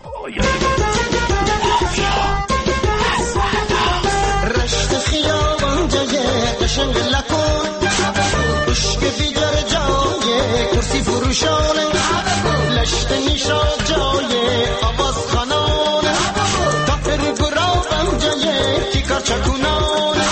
رشت خیابان جای قشنگ لکن عشق دیگر جای کرسی فروشانه لشت نیشاد جای آواز خانانه تافر گرابم جای کیکار چکونانه.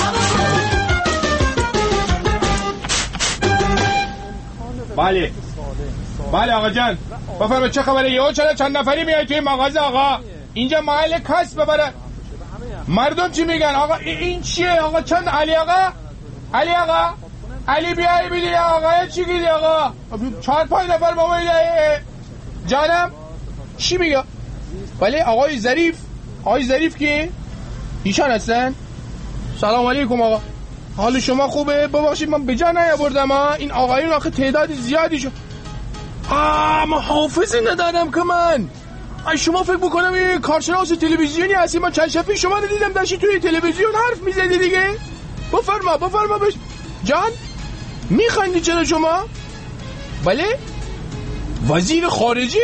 بله بله آقا جان بفرمایید چه خبره؟ یهو چرا چند نفری میای توی مغازه آقا؟ اینجا محل کسب ببره. مردم چی میگن آقا؟ این چیه آقا؟ چند علی آقا؟ علی آقا؟ علی بیایی بیدی آقا چی گیدی آقا؟ چهار پای نفر بابا جانم چی میگه؟ بله آقای ظریف. آقای ظریف که ایشان هستن؟ سلام علیکم آقا، حال شما خوبه؟ ببخشید من به جا نیاوردم ها، این آقایون آخه تعداد زیادی شد. آه من حافظی ندارم که من. شما فکر بکنم یه کارشناس تلویزیونی هستی، من چند شب شما رو دیدم داشتی توی تلویزیون حرف میزدی دیگه. بفرما بفرما بش جان. میخندی چرا شما؟ بله وزیر خارجه؟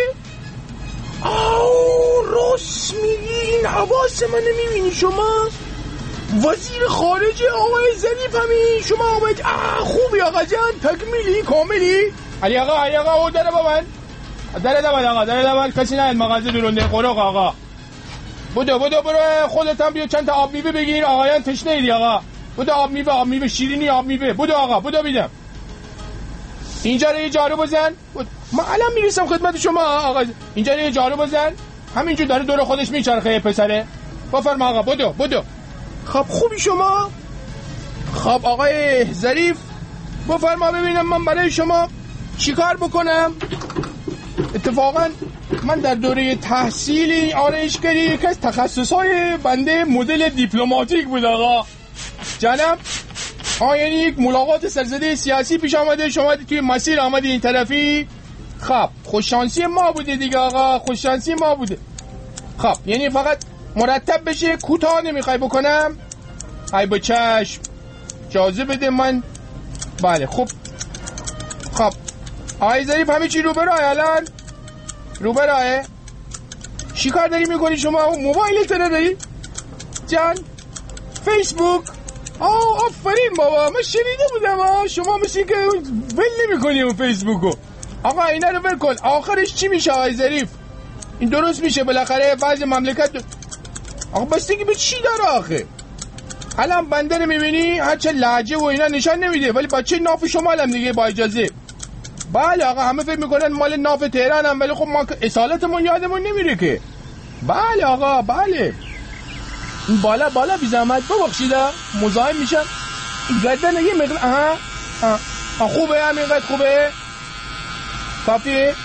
آو راست میگی، این حواس من نمیبینی شما؟ وزیر خارجه آقای ظریف همین شما آمد. آه خوبی آقا جان، تکمیلی کاملی. علی آقا علی آقا او داره با من داره داره آقا داره داره کسی نه مغازه درونده قرق آقا. بودو بودو برو خودت هم بیا چند تا آب میوه بگیر، آقایان تشنه ایدی آقا. بودو آب میوه آب میوه شیرینی آب میوه. بودو آقا بودو بیدم. اینجا رو یه جارو بزن. ما الان میرسم خدمت شما آقا. اینجا رو یه جارو بزن. همینجور داره دور خودش میچرخه پسره. بفرما آقا بودو بودو. خب خوبی شما؟ خب آقای ظریف بفرما ببینم من برای شما چیکار بکنم؟ اتفاقا من در دوره تحصیلی آرایشگری یکی از تخصصهای بنده مدل دیپلماتیک بود آقا جانم. آه یعنی یک ملاقات سرزده سیاسی پیش آمده، شما توی مسیر آمدی این طرفی. خب خوششانسی ما بوده دیگه آقا، خوششانسی ما بوده. خب یعنی فقط مرتب بشه، کوتاه نمیخوای بکنم؟ ای با چشم اجازه بده من. بله خب خب آقای ظریف همه چی رو برای الان رو برای چی کار داری میکنی شما؟ موبایل تره داری؟ جان فیسبوک. آه آفرین بابا، من شنیده بودم آه شما مثل که ول نمیکنی اون فیسبوکو. آقا اینا رو ول کن، آخرش چی میشه آقای ظریف؟ این درست میشه بالاخره بعضی مملکت دو... آقا بستگی به چی داره آخه؟ الان بنده رو میبینی هرچه لهجه و اینا نشان نمیده، ولی بچه ناف شما هم دیگه با اجازه. بله آقا همه فکر میکنن مال ناف تهران هم، ولی خب ما اصالتمون یادمون نمیره که. بله آقا بله. این بالا بالا بی زحمت ببخشید مزاحم میشم. این گردن یه مقدار آها آها خوبه همینقدر خوبه کافیه.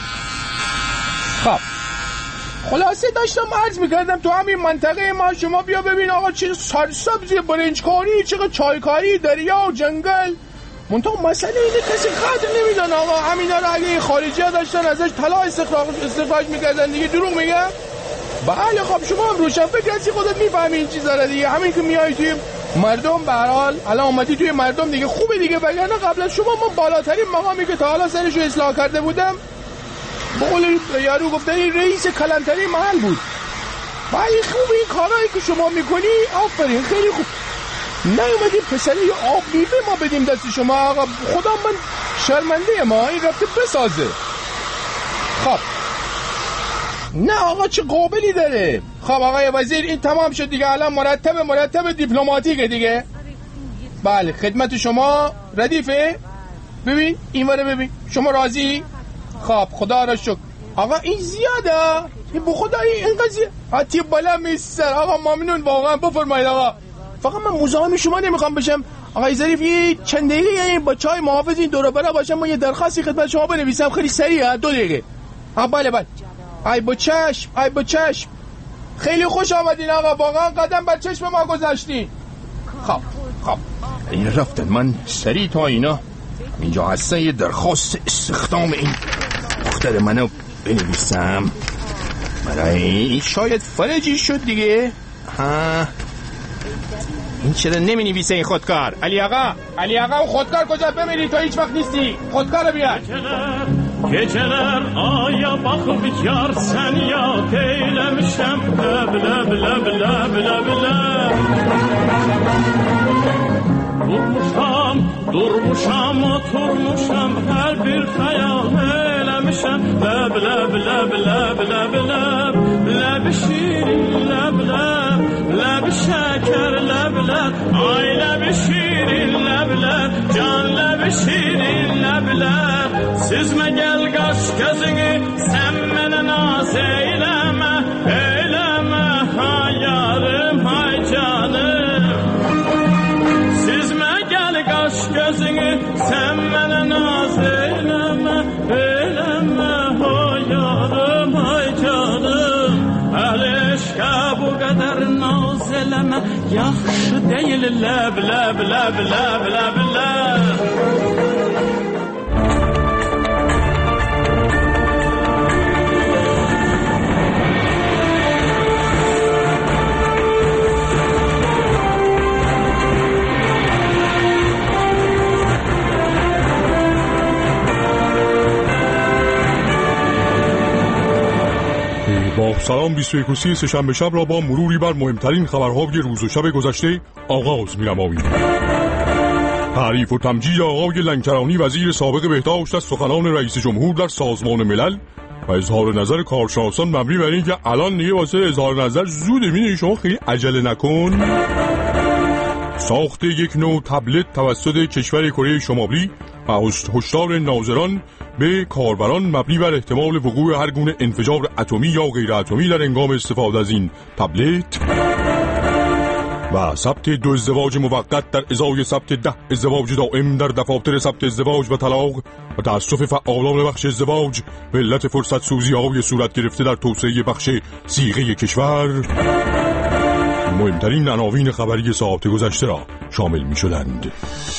خب خلاصه داشتم عرض میکردم تو همین منطقه ما شما بیا ببین آقا چه سرسبزی، برنجکاری، چقدر چایکاری، دریا و جنگل. منطقه مسئله اینه کسی قدر نمیدن آقا. همینا رو اگه خارجی ها داشتن ازش طلا استخراج استخراج میکردن دیگه. دروغ میگم؟ بله خب شما هم روشن فکر هستی، خودت میفهمی این چیزا رو دیگه. همین که میای توی مردم به هر حال الان اومدی توی مردم دیگه خوبه دیگه، وگرنه قبل از شما من بالاترین مقامی که تا حالا سرشو اصلاح کرده بودم به قول یارو گفتن این رئیس کلانتری محل بود. ولی خوب این کارهایی که شما میکنی آفرین خیلی خوب. نیومدیم پسری آب میوه ما بدیم دست شما آقا. خدا من شرمنده ما این رفته بسازه. خب نه آقا چه قابلی داره. خب آقای وزیر این تمام شد دیگه، الان مرتب مرتب دیپلماتیکه دیگه. بله خدمت شما ردیفه. ببین این وره ببین شما راضی؟ خب خدا را شکر. آقا این زیاده، این به خدا این قضیه حتی بالا میسر. آقا ممنون واقعا بفرمایید آقا. فقط من مزاحم شما نمیخوام بشم آقای ظریف. یه چند دقیقه با چای محافظ این دور و برا باشم، من یه درخواستی خدمت شما بنویسم خیلی سریعه، دو دقیقه. ها بله بله. ای با چشم ای با چشم. خیلی خوش آمدین آقا، واقعا قدم بر چشم ما گذاشتین. خب خب این رفتن، من سریع تا اینا اینجا هستن یه درخواست استخدام این دختر منو بنویسم برای شاید فرجی شد دیگه. ها این چرا نمی نویسه این خودکار؟ علی آقا علی آقا اون خودکار کجا؟ بمیری تو هیچ وقت نیستی، خودکار رو بیار. Geceler aya bakıp yarsan ya eylemişem leb leb leb leb leb leb Durmuşam, durmuşam, oturmuşam her bir hayal eylemişem leb leb leb leb leb leb leb şirin leb leb leb şeker leb leb ay leb şirin leb leb can leb şirin leb leb Süzme gel kaş gözünü sen beni naz eyleme eyleme hay yarım hay canım Süzme gel kaş gözünü sen beni naz eyleme eyleme hay yarım hay canım El eşke bu kadar naz eyleme yaxşı değil leb leb leb leb leb leb با سلام بیست و یک سه‌شنبه شب را با مروری بر مهمترین خبرهای روز و شب گذشته آغاز می‌نماییم. تعریف و تمجید آقای لنکرانی وزیر سابق بهداشت از سخنان رئیس جمهور در سازمان ملل و اظهار نظر کارشناسان مبنی بر این که الان دیگه واسه اظهار نظر زوده، می‌بینی شما خیلی عجله نکن. ساخت یک نوع تبلت توسط کشور کره شمالی و هشدار ناظران به کاربران مبنی بر احتمال وقوع هر گونه انفجار اتمی یا غیر اتمی در هنگام استفاده از این تبلت و ثبت دو ازدواج موقت در ازای ثبت ده ازدواج دائم در دفاتر ثبت ازدواج و طلاق و تأسف فعالان بخش ازدواج به علت فرصت سوزی های صورت گرفته در توسعه بخش صیغه کشور. مهمترین عناوین خبری ساعت گذشته را شامل می شدند.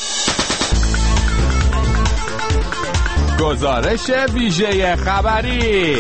گزارش ویژه خبری.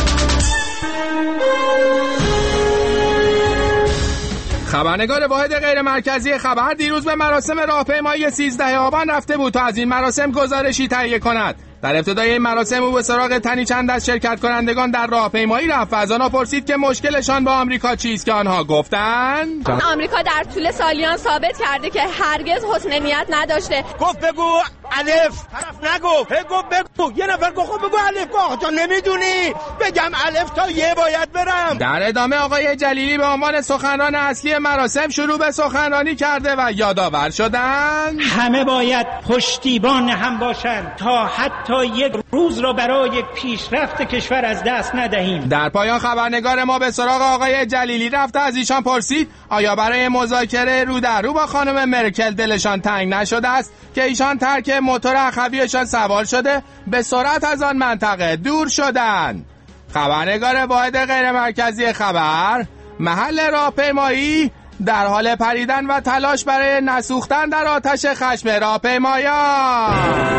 خبرنگار واحد غیر مرکزی خبر دیروز به مراسم راهپیمایی سیزده آبان رفته بود تا از این مراسم گزارشی تهیه کند. در ابتدای این مراسم او به سراغ تنی چند از شرکت کنندگان در راهپیمایی رفت و از آنها پرسید که مشکلشان با آمریکا چیست که آنها گفتند آمریکا در طول سالیان ثابت کرده که هرگز حسن نیت نداشته. گفت بگو الف، طرف نگفت. گفت بگو یه نفر گفت بگو الف، گفت تو نمیدونی بگم الف تا یه باید برم. در ادامه آقای جلیلی به عنوان سخنران اصلی مراسم شروع به سخنرانی کرده و یادآور شدند همه باید پشتیبان هم باشند تا حتی یک روز را برای پیشرفت کشور از دست ندهیم. در پایان خبرنگار ما به سراغ آقای جلیلی رفت، از ایشان پرسید آیا برای مذاکره رو در رو با خانم مرکل دلشان تنگ نشده است که ایشان ترک موتور اخویشان سوار شده به سرعت از آن منطقه دور شدند. خبرنگار واحد غیر مرکزی خبر محل راهپیمایی در حال پریدن و تلاش برای نسوختن در آتش خشم راهپیمایان.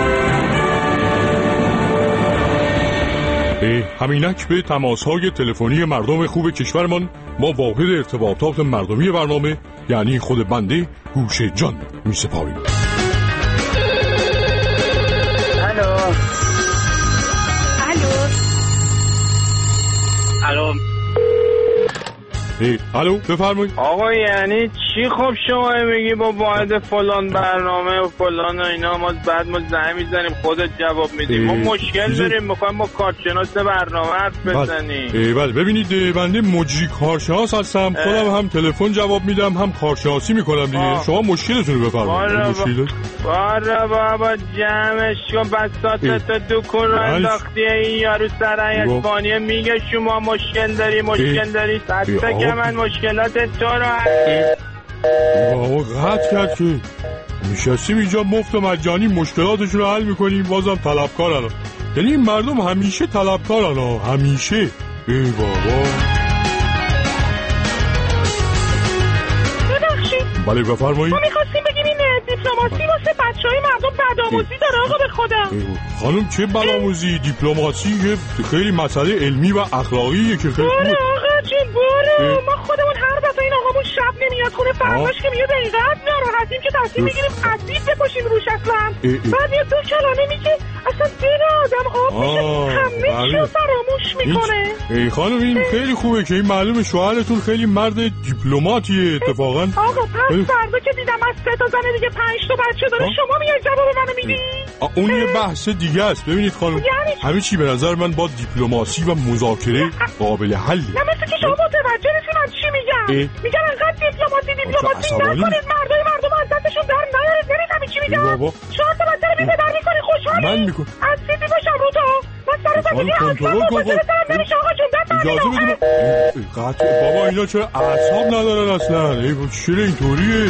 همینک به تماس‌های تلفنی مردم خوب کشورمان ما واحد ارتباطات مردمی برنامه یعنی خود بنده گوش جان می‌سپاریم. الو الو الو ای الو بفرمایید. آقا یعنی چی؟ خب شما میگی با واحد فلان برنامه و فلان و اینا ما بعد ما زنگ میزنیم خودت جواب میدیم. ما مشکل داریم میخوایم با کارشناس برنامه حرف بزنیم. بله ببینید بنده مجری کارشناس هستم، خودم هم تلفن جواب میدم هم کارشناسی میکنم دیگه. آه. شما مشکلتون رو بفرمایید. بارا بابا جمعش کن بساطت دو کن رو انداختی این یارو سرعی اسپانیه میگه شما مشکل داری مشکل داری دسته که من مشکلات تو رو بابا قطع کرد که میشستیم اینجا مفت و مجانی مشکلاتشون رو حل میکنیم، بازم طلبکارن. یعنی این مردم همیشه طلبکارن، همیشه. ای بابا ببخشید. بله بفرمایید. ما میخواستیم بگیم این بچهای مردم بدآموزی داره آقا به خدا. خانم چه بدآموزی؟ دیپلماسی خیلی مسئله علمی و اخلاقیه که خیلی خوبه. آقا جون برو، ما خودمون هر دفعه این آقامون شب نمیاد خونه، فرداش که میاد اینقدر ناراحتیم که تصمیم میگیریم اسید بپاشیم روش اصلا. بعد یه دو کلمه میگه اصلا دل آدم آب میشه، همه چیو فراموش میکنه. ای خانم این خیلی خوبه که این معلومه شوهرتون خیلی مرد دیپلماتیه اتفاقا. آقا پس فردا که دیدم از سه تا زن دیگه پنج تا بچه داره شما میای جواب منو میدی؟ اون یه بحث دیگه است. ببینید خانم همه چی به نظر من با دیپلماسی و مذاکره قابل حل. نه مثل که شما متوجه نیستی من چی میگم. میگن انقدر دیپلماسی دیپلماسی نکنید، مردای مردم از دستشون در نیارید. برید همین چی میگم. چهار تا بچه رو بی‌پدر میکنی خوشحالی. من میکنم از سیدی باشم رو تو. من سر زندگی اصلا مبادره سرم نمیشه آقا جون. دست اجازه بدیم قطع بابا اینا چرا اعصاب ندارن اصلا؟ ای با چرا اینطوریه؟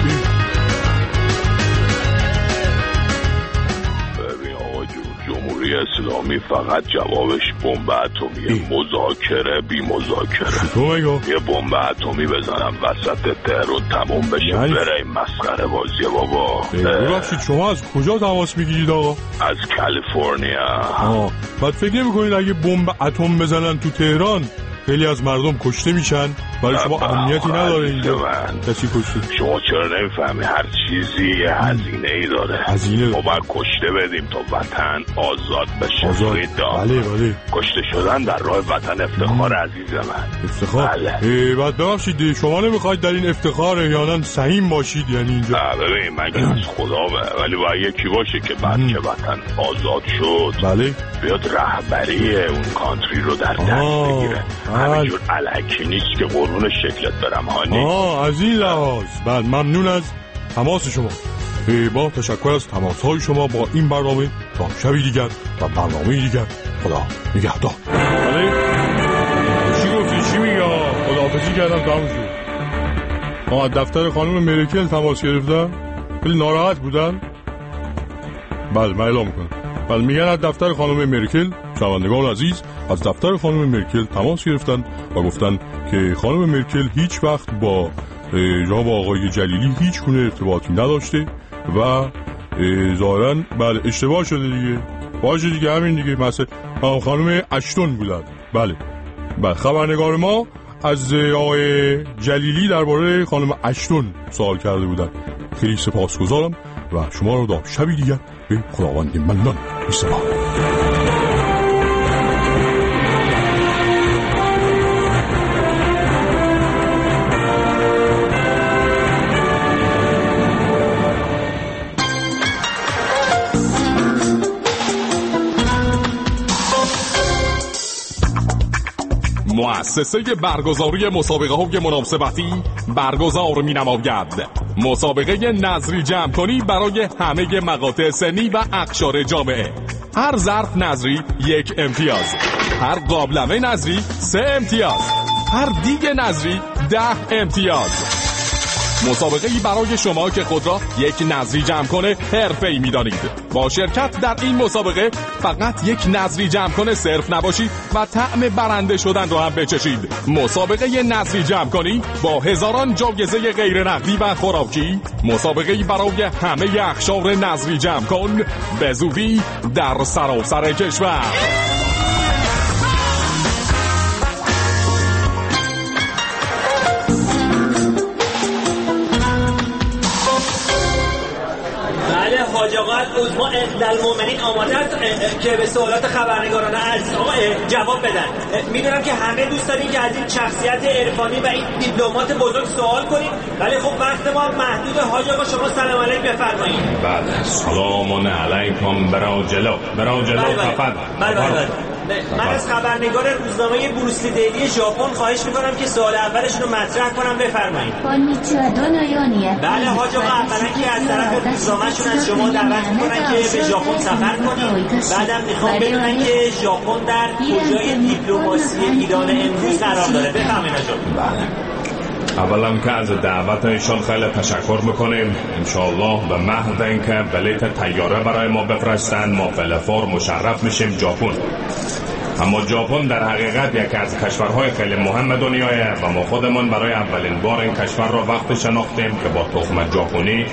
جمهوری اسلامی فقط جوابش بمب اتمیه. مذاکره بی مذاکره. یه بمب اتمی بزنم وسط تهران تموم بشه بره این مسخره بازیه بابا. ببخشید شما از کجا تماس میگیرید آقا؟ از کالیفرنیا. آه بعد فکر نمی‌کنید اگه بمب اتم بزنن تو تهران خیلی از مردم کشته میشن؟ برای شما اهمیتی نداره اینجا کسی کشته؟ شما چرا نمیفهمی هر چیزی یه هزینه ای داره. هزینه ما باید کشته بدیم تا وطن آزاد بشه. آزاد بله بله. کشته شدن در راه وطن افتخار عزیز من. افتخار؟ بله. بعد ببخشید شما نمیخواید در این افتخار احیانا سهیم باشید یعنی اینجا؟ ببین من که از خدا به ولی باید یکی باشه که بعد که وطن آزاد شد بله بیاد رهبری اون کانتری رو در دست بگیره. همینجور الکی نیست که قرون شکلت برم هانی. آه از این لحاظ. بعد ممنون از تماس شما. با تشکر از تماس های شما با این برنامه. تا شبی دیگر و برنامه دیگر خدا نگهدار. بله چی گفتی؟ چی میگه؟ خداحافظی کردم تمام شد. ما از دفتر خانم مرکل تماس گرفتم. خیلی ناراحت بودن. بله من اعلام میکنم. بله میگن از دفتر خانم مرکل شنوندگان عزیز از دفتر خانم مرکل تماس گرفتن و گفتن که خانم مرکل هیچ وقت با جناب آقای جلیلی هیچ گونه ارتباطی نداشته و ظاهراً بله اشتباه شده دیگه. باشه دیگه همین دیگه مثلا خانم اشتون بودن. بله بله خبرنگار ما از آقای جلیلی درباره خانم اشتون سوال کرده بودن. خیلی سپاسگزارم و شما رو تا شبی دیگر به خداوند منان می‌سپارم. مؤسسه برگزاری مسابقه های مناسبتی برگزار می نماید. مسابقه نظری جمع کنی برای همه مقاطع سنی و اقشار جامعه. هر ظرف نظری یک امتیاز، هر قابلمه نظری سه امتیاز، هر دیگ نظری ده امتیاز. مسابقه‌ای برای شما که خود را یک نظری جمع کنه حرفه‌ای می‌دانید. با شرکت در این مسابقه فقط یک نظری جمع کنه صرف نباشید و طعم برنده شدن را هم بچشید. مسابقه نظری جمع کنی با هزاران جایزه غیر نقدی و خوراکی. مسابقه‌ای برای همه اقشار نظری جمع کن به زودی در سراسر کشور. حاج آقا از ما المؤمنین آماده است که به سوالات خبرنگارانه از جواب بدن. میدونم که همه دوست دارین که از این شخصیت عرفانی و این دیپلمات بزرگ سوال کنیم، ولی خب وقت ما محدود. حاج آقا شما سلام علیک بفرمایید. بله سلام علیکم. برا جلو برا جلو فقط. بله بله. من از خبرنگار روزنامه بروسلی دیلی ژاپن خواهش میکنم که سوال اولشون رو مطرح کنم. بفرمایید. بله حاج آقا اولا که از طرف روزنامه‌شون از شما دعوت میکنن که به ژاپن سفر کنید. بعدم میخوام بدونن که ژاپن در کجای دیپلماسی ایران امروز قرار داره. بفرمایید حاج آقا. بله اولا که از دعوت ایشان خیلی تشکر میکنیم. انشاءالله به محض اینکه بلیت طیاره برای ما بفرستن ما فلفور مشرف میشیم ژاپن. اما ژاپن در حقیقت یکی از کشورهای خیلی مهم دنیایه و ما خودمون برای اولین بار این کشور را وقت شناختیم که با تخم ژاپنی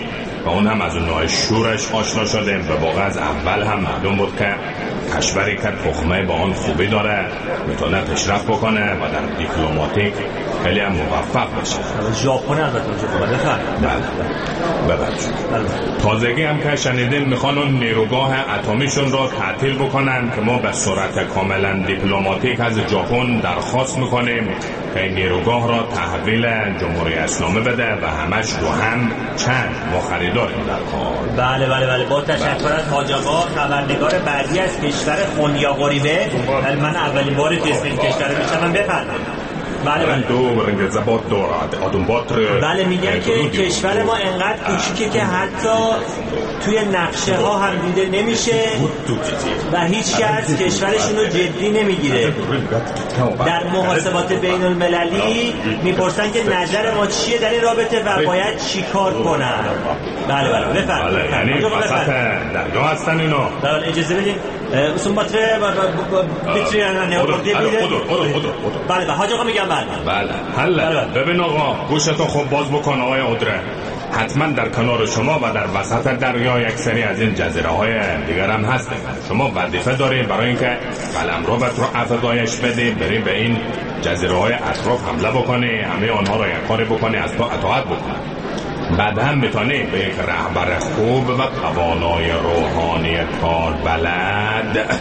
و اون هم از اون نوع شورش آشنا شدیم. به واقع از اول هم معلوم بود که کشوری که تخمه با آن خوبی داره، میتونه پیشرفت بکنه و در دیپلماتیک خیلی هم موفق بشه. ژاپن البته اونجا بفهم. بله. ببخشید. تازگی هم که شنیدین میخوان اون نیروگاه اتمیشون رو تعطیل بکنن که ما به صورت کاملا دیپلماتیک از ژاپن درخواست میکنیم که این نیروگاه را تحویل جمهوری اسلامی بده و همش رو هم چند ما خریداریم در کار. بله بله بله با تشکر از حاج آقا. خبرنگار بعدی از کشور خونیا غریبه. من اولین باری که اسم این کشور رو میشنوم، بفرمایید. بله بله دو رنگ زباد دارد آدم باتر. بله میگن که کشور ما انقدر کوچیکه که حتی توی نقشه ها هم دیده نمیشه و هیچ کس کشورشون رو جدی نمیگیره. در محاسبات بین المللی میپرسن که نظر ما چیه در این رابطه و باید چی کار کنن. بله بله بفرمایید. بله یعنی وسط دریا هستن اینا. بله اجازه بدین اون باتره بتریان نهورده بیده. بله حاج آقا میگم بله بله حله. ببین آقا گوشتو خوب باز بکن آقای عدره. حتما در کنار شما و در وسط دریا یک سری از این جزیره های دیگر هم هستن. شما وظیفه دارید برای اینکه قلمروت رو افزایش بدید، برید به این جزیره های اطراف حمله بکنی، همه آنها رو یک کاری بکنی، از تو اطاعت بکنی. بعد هم میتونی به یک رهبر خوب و توانای روحانی کار بلد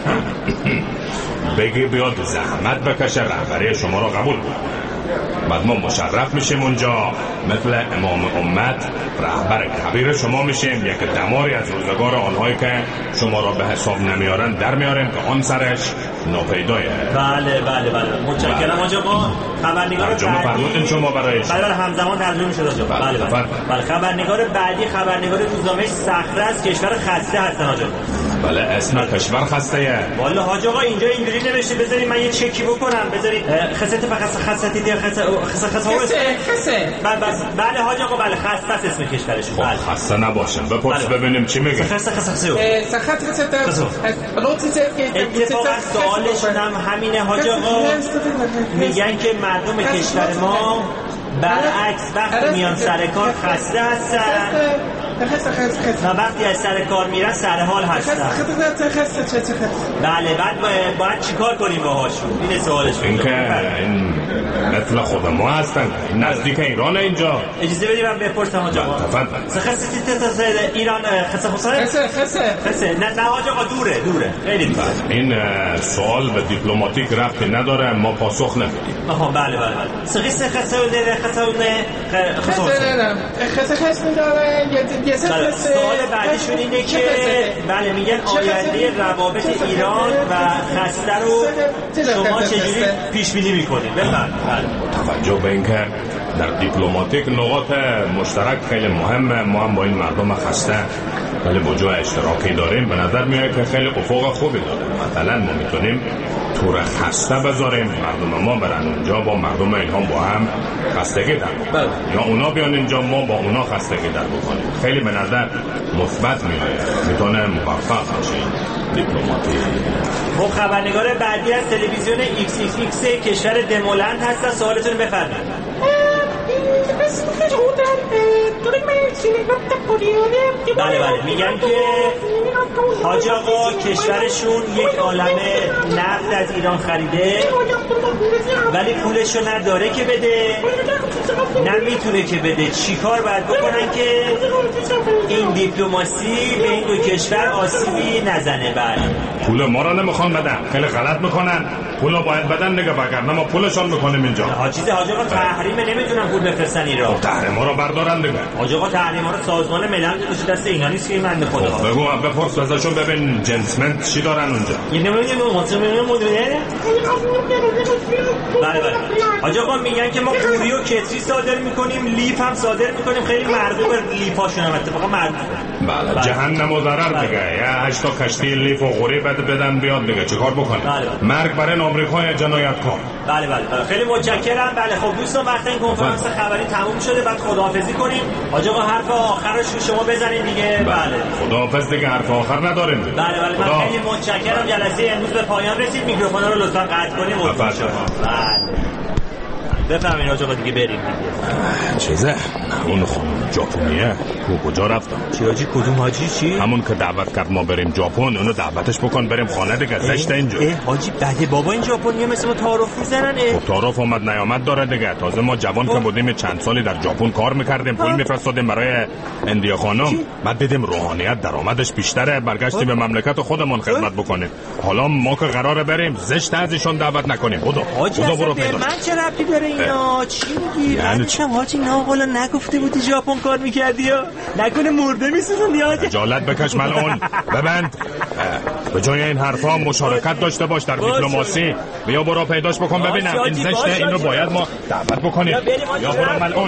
بگی بیاد زحمت بکشه رهبری شما رو قبول کنه. بعد ما مشرف میشیم اونجا، مثل امام امت رهبر کبیر شما میشیم، یک دماری از روزگار آنهایی که شما را به حساب نمیارن در میاریم که آن سرش ناپیدایه. بله بله بله متشکرم حاج آقا. خبرنگار ترجمه فرمودین شما برایش؟ بله بله همزمان ترجمه شده حاج آقا. بله بله بله خبرنگار بعدی خبرنگار روزنامه صخره از کشور خسته هستن حاج آقا. بله اسم کشور خسته‌ایه. والا حاج آقا اینجا اینجوری نوشته، بذارید من یه چکی بکنم. بذارید خسته فقط خسته دی خسته خسته خسته خسته بله حاج آقا بله خسته است اسم کشورشون. بله خسته نباشن بپرس ببینیم چی میگه. خسته خسته خسته خسته اتفاقا سوالشون هم همینه حاج آقا. میگن که مردم کشور ما برعکس وقتی میان سر کار خسته هستن و وقتی از سر کار میرن سر حال هستن. بله بعد باید چیکار کنیم باهاشون؟ این سوالش. این که این مثل خود ما هستن، این نزدیک ایران اینجا. اجازه بدید من بپرسم حاج آقا. تفضل. خسته ایران خسته خسته خسته خسته نه نه حاج آقا دوره دوره خیلی دوره. این سوال به دیپلماتیک ربطی نداره، ما پاسخ نمیدیم. آها بله بله بله. خسته خسته نه خسته نه خسته خسته داره یه سوال بعدیشون اینه که بله میگن آینده روابط ایران و خسته رو شما چجوری پیش بینی میکنید؟ بفرمایید. توجه به اینکه در دیپلماتیک نقاط مشترک خیلی مهمه. ما هم با این مردم خسته ولی وجوه اشتراکی داریم. به نظر میاد که خیلی افق خوبی داره. مثلا ما میتونیم تور خسته بذاریم، مردم ما برن اونجا با مردم اینها با هم خستگی در بکنیم یا اونا بیان اینجا ما با اونا خستگی در بکنیم. خیلی به نظر مثبت میاد، میتونه موفق باشه دیپلماتیک. خب خبرنگار بعدی از تلویزیون ایکس ایکس ایکس کشور دمولند هستن، سوالتون بفرمایید. بله بله میگن که حاج آقا کشورشون یک عالمه نفت از ایران خریده ولی پولشو نداره که بده، نمیتونه که بده. چی کار باید بکنن که این دیپلماسی به این دو کشور آسیبی نزنه؟ بله پول ما رو نمیخوان بدن، خیلی غلط میکنن. پول باید بدن دیگه، وگرنه ما پولشون میکنیم اینجا. حاجی حاج آقا تحریمه، نمیتونن پول بفرستن ایران. تحریما رو بردارن دیگه. حاج آقا تحریما رو سازمان ملل گذاشته دست اینا نیست که من خدا. بگو بپرس ازشون ببین جنسمنت چی دارن اونجا. یه نمیدونیم مطمئن مدونه. بله بله حاج آقا میگن که ما قوری و کتری صادر میکنیم، لیف هم صادر میکنیم. خیلی مردم لیفاشون هم اتفاقا مردم. بله جهنم و ضرر دیگه. یا هشت تا کشتی لیف و قوری بده بدن بیاد دیگه چیکار بکنه؟ مرگ برای آمریکای جنایتکار. بله بله خیلی متشکرم. بله خب دوستان وقت این کنفرانس خبری تموم شده، بعد خداحافظی کنیم. حاج آقا حرف آخرش شما بزنید دیگه. بله خداحافظ دیگه، حرف آخر نداریم. بله بله من خیلی متشکرم. جلسه امروز به پایان رسید. میکروفونا رو لطفا قطع کنیم. بله بفهمین آج آقا دیگه بریم دیگه. چیزه اون خانم ژاپنیه کو کجا رفتم؟ چی حاجی؟ کدوم حاجی؟ چی؟ همون که دعوت کرد ما بریم ژاپن، اونو دعوتش بکن بریم خانه دیگه. زشت اینجا. اه حاجی بده بابا، این ژاپنیه مثل ما تعارف میزنن. خب تعارف اومد نیامد داره دیگه. تازه ما جوان که بودیم چند سالی در ژاپن کار میکردیم، پول میفرستادیم برای اندیا خانم، بعد دیدیم روحانیت درآمدش بیشتره، برگشتیم به مملکت خودمون خدمت بکنیم. حالا ما که قراره بریم زشت ازشون دعوت نکنیم. خدا خدا برو پیدا. من چه ربطی داره اینا؟ چی میگی؟ یعنی چه حاجی؟ نه حالا نگفته بودی ژاپن کار میکردی یا نکنه مرده میسوزونی حاجی؟ خجالت بکش ملعون. ببند. به جای این حرفا مشارکت داشته باش در دیپلماسی. بیا برو پیداش بکن ببینم این زشته، اینو باید ما دعوت بکنیم. یا برو ملعون.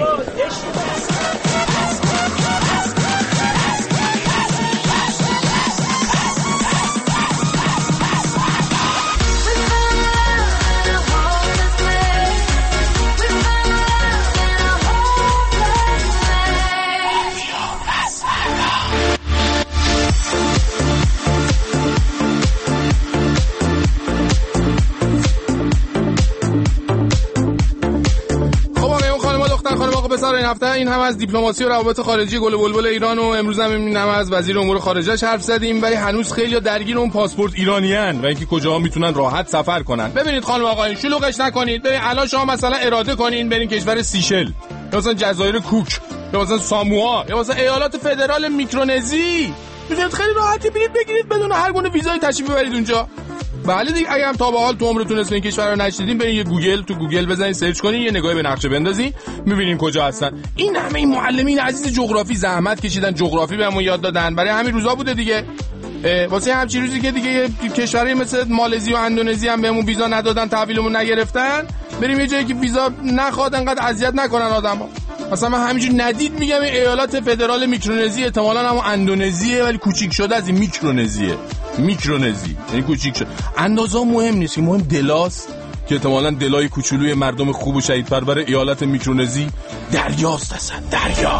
این هفته این هم از دیپلماسی و روابط خارجی گل بلبل ایران و امروز هم این هم از وزیر امور خارجه حرف زدیم، ولی هنوز خیلی درگیر اون پاسپورت ایرانیان و اینکه کجاها میتونن راحت سفر کنن. ببینید خانم آقایون شلوغش نکنید. ببین الان شما مثلا اراده کنین برین کشور سیشل یا مثلا جزایر کوک یا مثلا ساموآ یا مثلا ایالات فدرال میکرونزی، میتونید خیلی راحتی برید بگیرید بدون هر گونه ویزای تشریف ببرید اونجا. بله دیگه. اگه هم تا به حال تو عمرتون اسم این کشور رو نشنیدین برین یه گوگل تو گوگل بزنید سرچ کنین، یه نگاهی به نقشه بندازین میبینین کجا هستن. این همه این معلمین عزیز جغرافی زحمت کشیدن، جغرافی بهمون یاد دادن، برای همین روزا بوده دیگه. واسه همچین روزی که دیگه کشورهای مثل مالزی و اندونزی هم بهمون ویزا ندادن، تحویلمون نگرفتن، بریم یه جایی که ویزا نخواد انقدر اذیت نکنن آدمو. مثلا من همینجور ندید میگم این ایالات فدرال میکرونزی احتمالاً هم اندونزیه ولی کوچیک شده از این میکرونزیه. میکرونزی یعنی کوچیک شده. اندازه مهم نیست، مهم دلاست که احتمالاً دلای کوچولوی مردم خوب و شهیدپرور ایالات میکرونزی دریاست. اصلا دریا.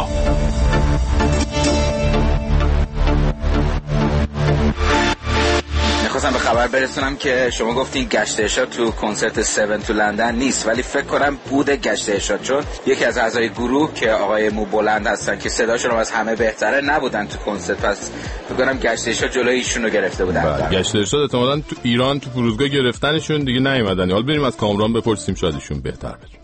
میخواستم به خبر برسونم که شما گفتین گشت ارشاد تو کنسرت سون تو لندن نیست، ولی فکر کنم بوده گشت ارشاد، چون یکی از اعضای گروه که آقای مو بلند هستن که صداشون از همه بهتره نبودن تو کنسرت، پس فکر کنم گشت ارشاد جلوی ایشون رو گرفته بودن. گشت ارشاد احتمالاً تو ایران تو فرودگاه گرفتنشون دیگه نیومدن. حالا بریم از کامران بپرسیم شاید ایشون بهتر بدون.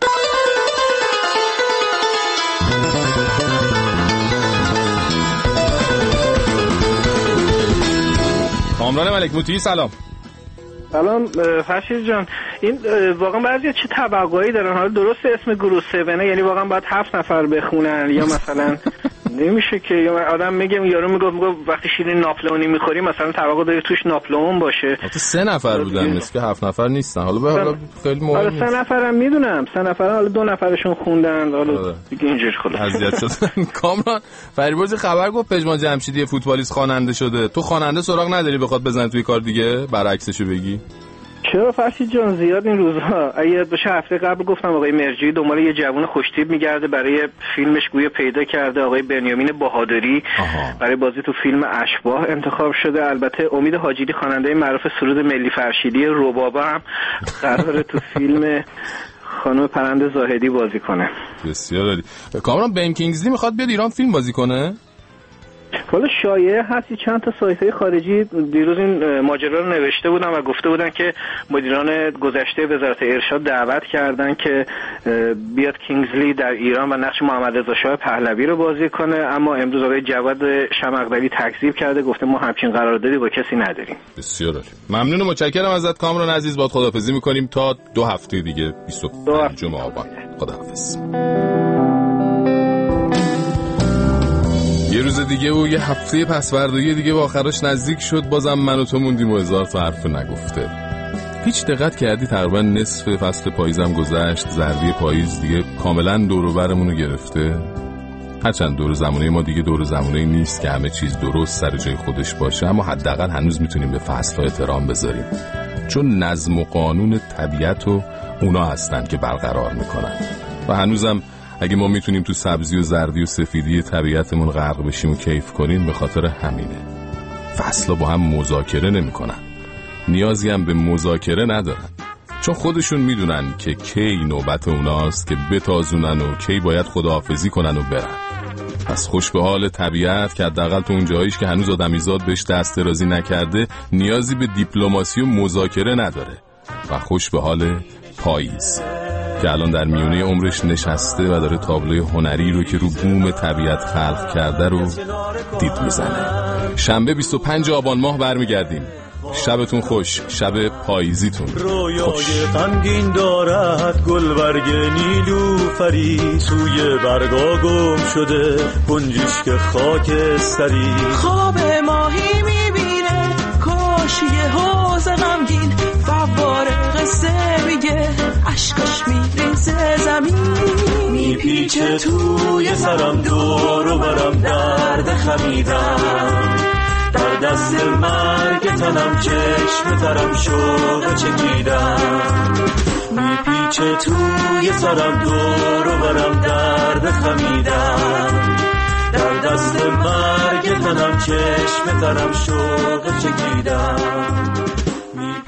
کامران ملک موتی سلام. سلام فرشید جان. این واقعا بعضی چه توقعی دارن؟ حالا درسته اسم گروه سونه یعنی واقعا باید هفت نفر بخونن یا مثلا نمیشه که یا آدم میگه یارو میگه میگه وقتی شیرین ناپلئونی میخوری مثلا توقع داری توش ناپلئون باشه. حتی سه نفر بودن مثل که هفت نفر نیستن. حالا به حالا خیلی مهم نیست. سه نفرم میدونم، سه نفر حالا دو نفرشون خوندن حالا دیگه اینجوری خلاص اذیت شدن. کامران فریبرز خبر گفت پژمان جمشیدی فوتبالیست خواننده شده. تو خواننده سراغ نداری بخواد بزنه توی کار دیگه برعکسشو بگی؟ چرا فرشید جان زیاد این روزها. اگه بشه هفته قبل گفتم آقای مرجی دنبال یه جوان خوشتیپ میگرده برای فیلمش گویا پیدا کرده. آقای بنیامین بهادری برای بازی تو فیلم اشباح انتخاب شده. البته امید حاجیلی خواننده معروف سرود ملی فرشیدی ربابا هم قراره تو فیلم خانم پرنده زاهدی بازی کنه. بسیار عالی. کامران بن کینگزلی میخواد بیاد ایران فیلم بازی کنه؟ حالا شایعه هستی چند تا سایت‌های خارجی دیروز این ماجرا رو نوشته بودن و گفته بودن که مدیران گذشته وزارت ارشاد دعوت کردن که بیاد کینگزلی در ایران و نقش محمد رضا شاه پهلوی رو بازی کنه، اما امروز آقای جواد شمقدری تکذیب کرده، گفته ما همچین قراردادی با کسی نداریم. بسیار عالی. ممنون و متشکرم ازت کامران عزیز. با خداحافظی می‌کنیم تا دو هفته دیگه بیست و پنجم آبان. خداحافظ. یه روز دیگه و یه هفته پسوردگی دیگه با آخرش نزدیک شد، بازم من و تو موندیم و هزار تا حرف نگفته. هیچ دقت کردی تقریبا نصف فصل پاییزم گذشت، زردی پاییز دیگه کاملا دور و برمون رو گرفته. هرچند دور زمانه ما دیگه دور زمانه نیست که همه چیز درست سر جای خودش باشه، اما حداقل هنوز میتونیم به فصل‌ها احترام بذاریم، چون نظم و قانون طبیعت و اونا هستن که برقرار میکنن. و هنوزم اگه ما میتونیم تو سبزی و زردی و سفیدی طبیعتمون غرق بشیم و کیف کنیم به خاطر همینه. فصلا با هم مذاکره نمیکنن، نیازی هم به مذاکره ندارن، چون خودشون میدونن که کی نوبت اوناست که بتازونن و کی باید خداحافظی کنن و برن. پس خوش به حال طبیعت که حداقل تو اون جاییش که هنوز آدمیزاد بهش دست درازی نکرده نیازی به دیپلماسی و مذاکره نداره. و خوش به حال پاییز که الان در میونه عمرش نشسته و داره تابلوی هنری رو که رو بوم طبیعت خلق کرده رو دید میزنه. شنبه بیست و پنج آبان ماه برمیگردیم. شبتون خوش، شب پاییزیتون رویای غمگین دارد گلبرگ نیلوفری، سوی برگا گم شده گنجشک خاکستری. خواب ماهی میبینه کاش یه حوض غمگین، فواره قصه میگه عشقش میریزه زمین. میپیچه توی سرم دور و برم درد خمیدم، در دست مرگ تنم چشم ترم شوق چکیدم. میپیچه توی سرم دور و برم درد خمیدم، در دست مرگ تنم چشم ترم شوق چکیدم.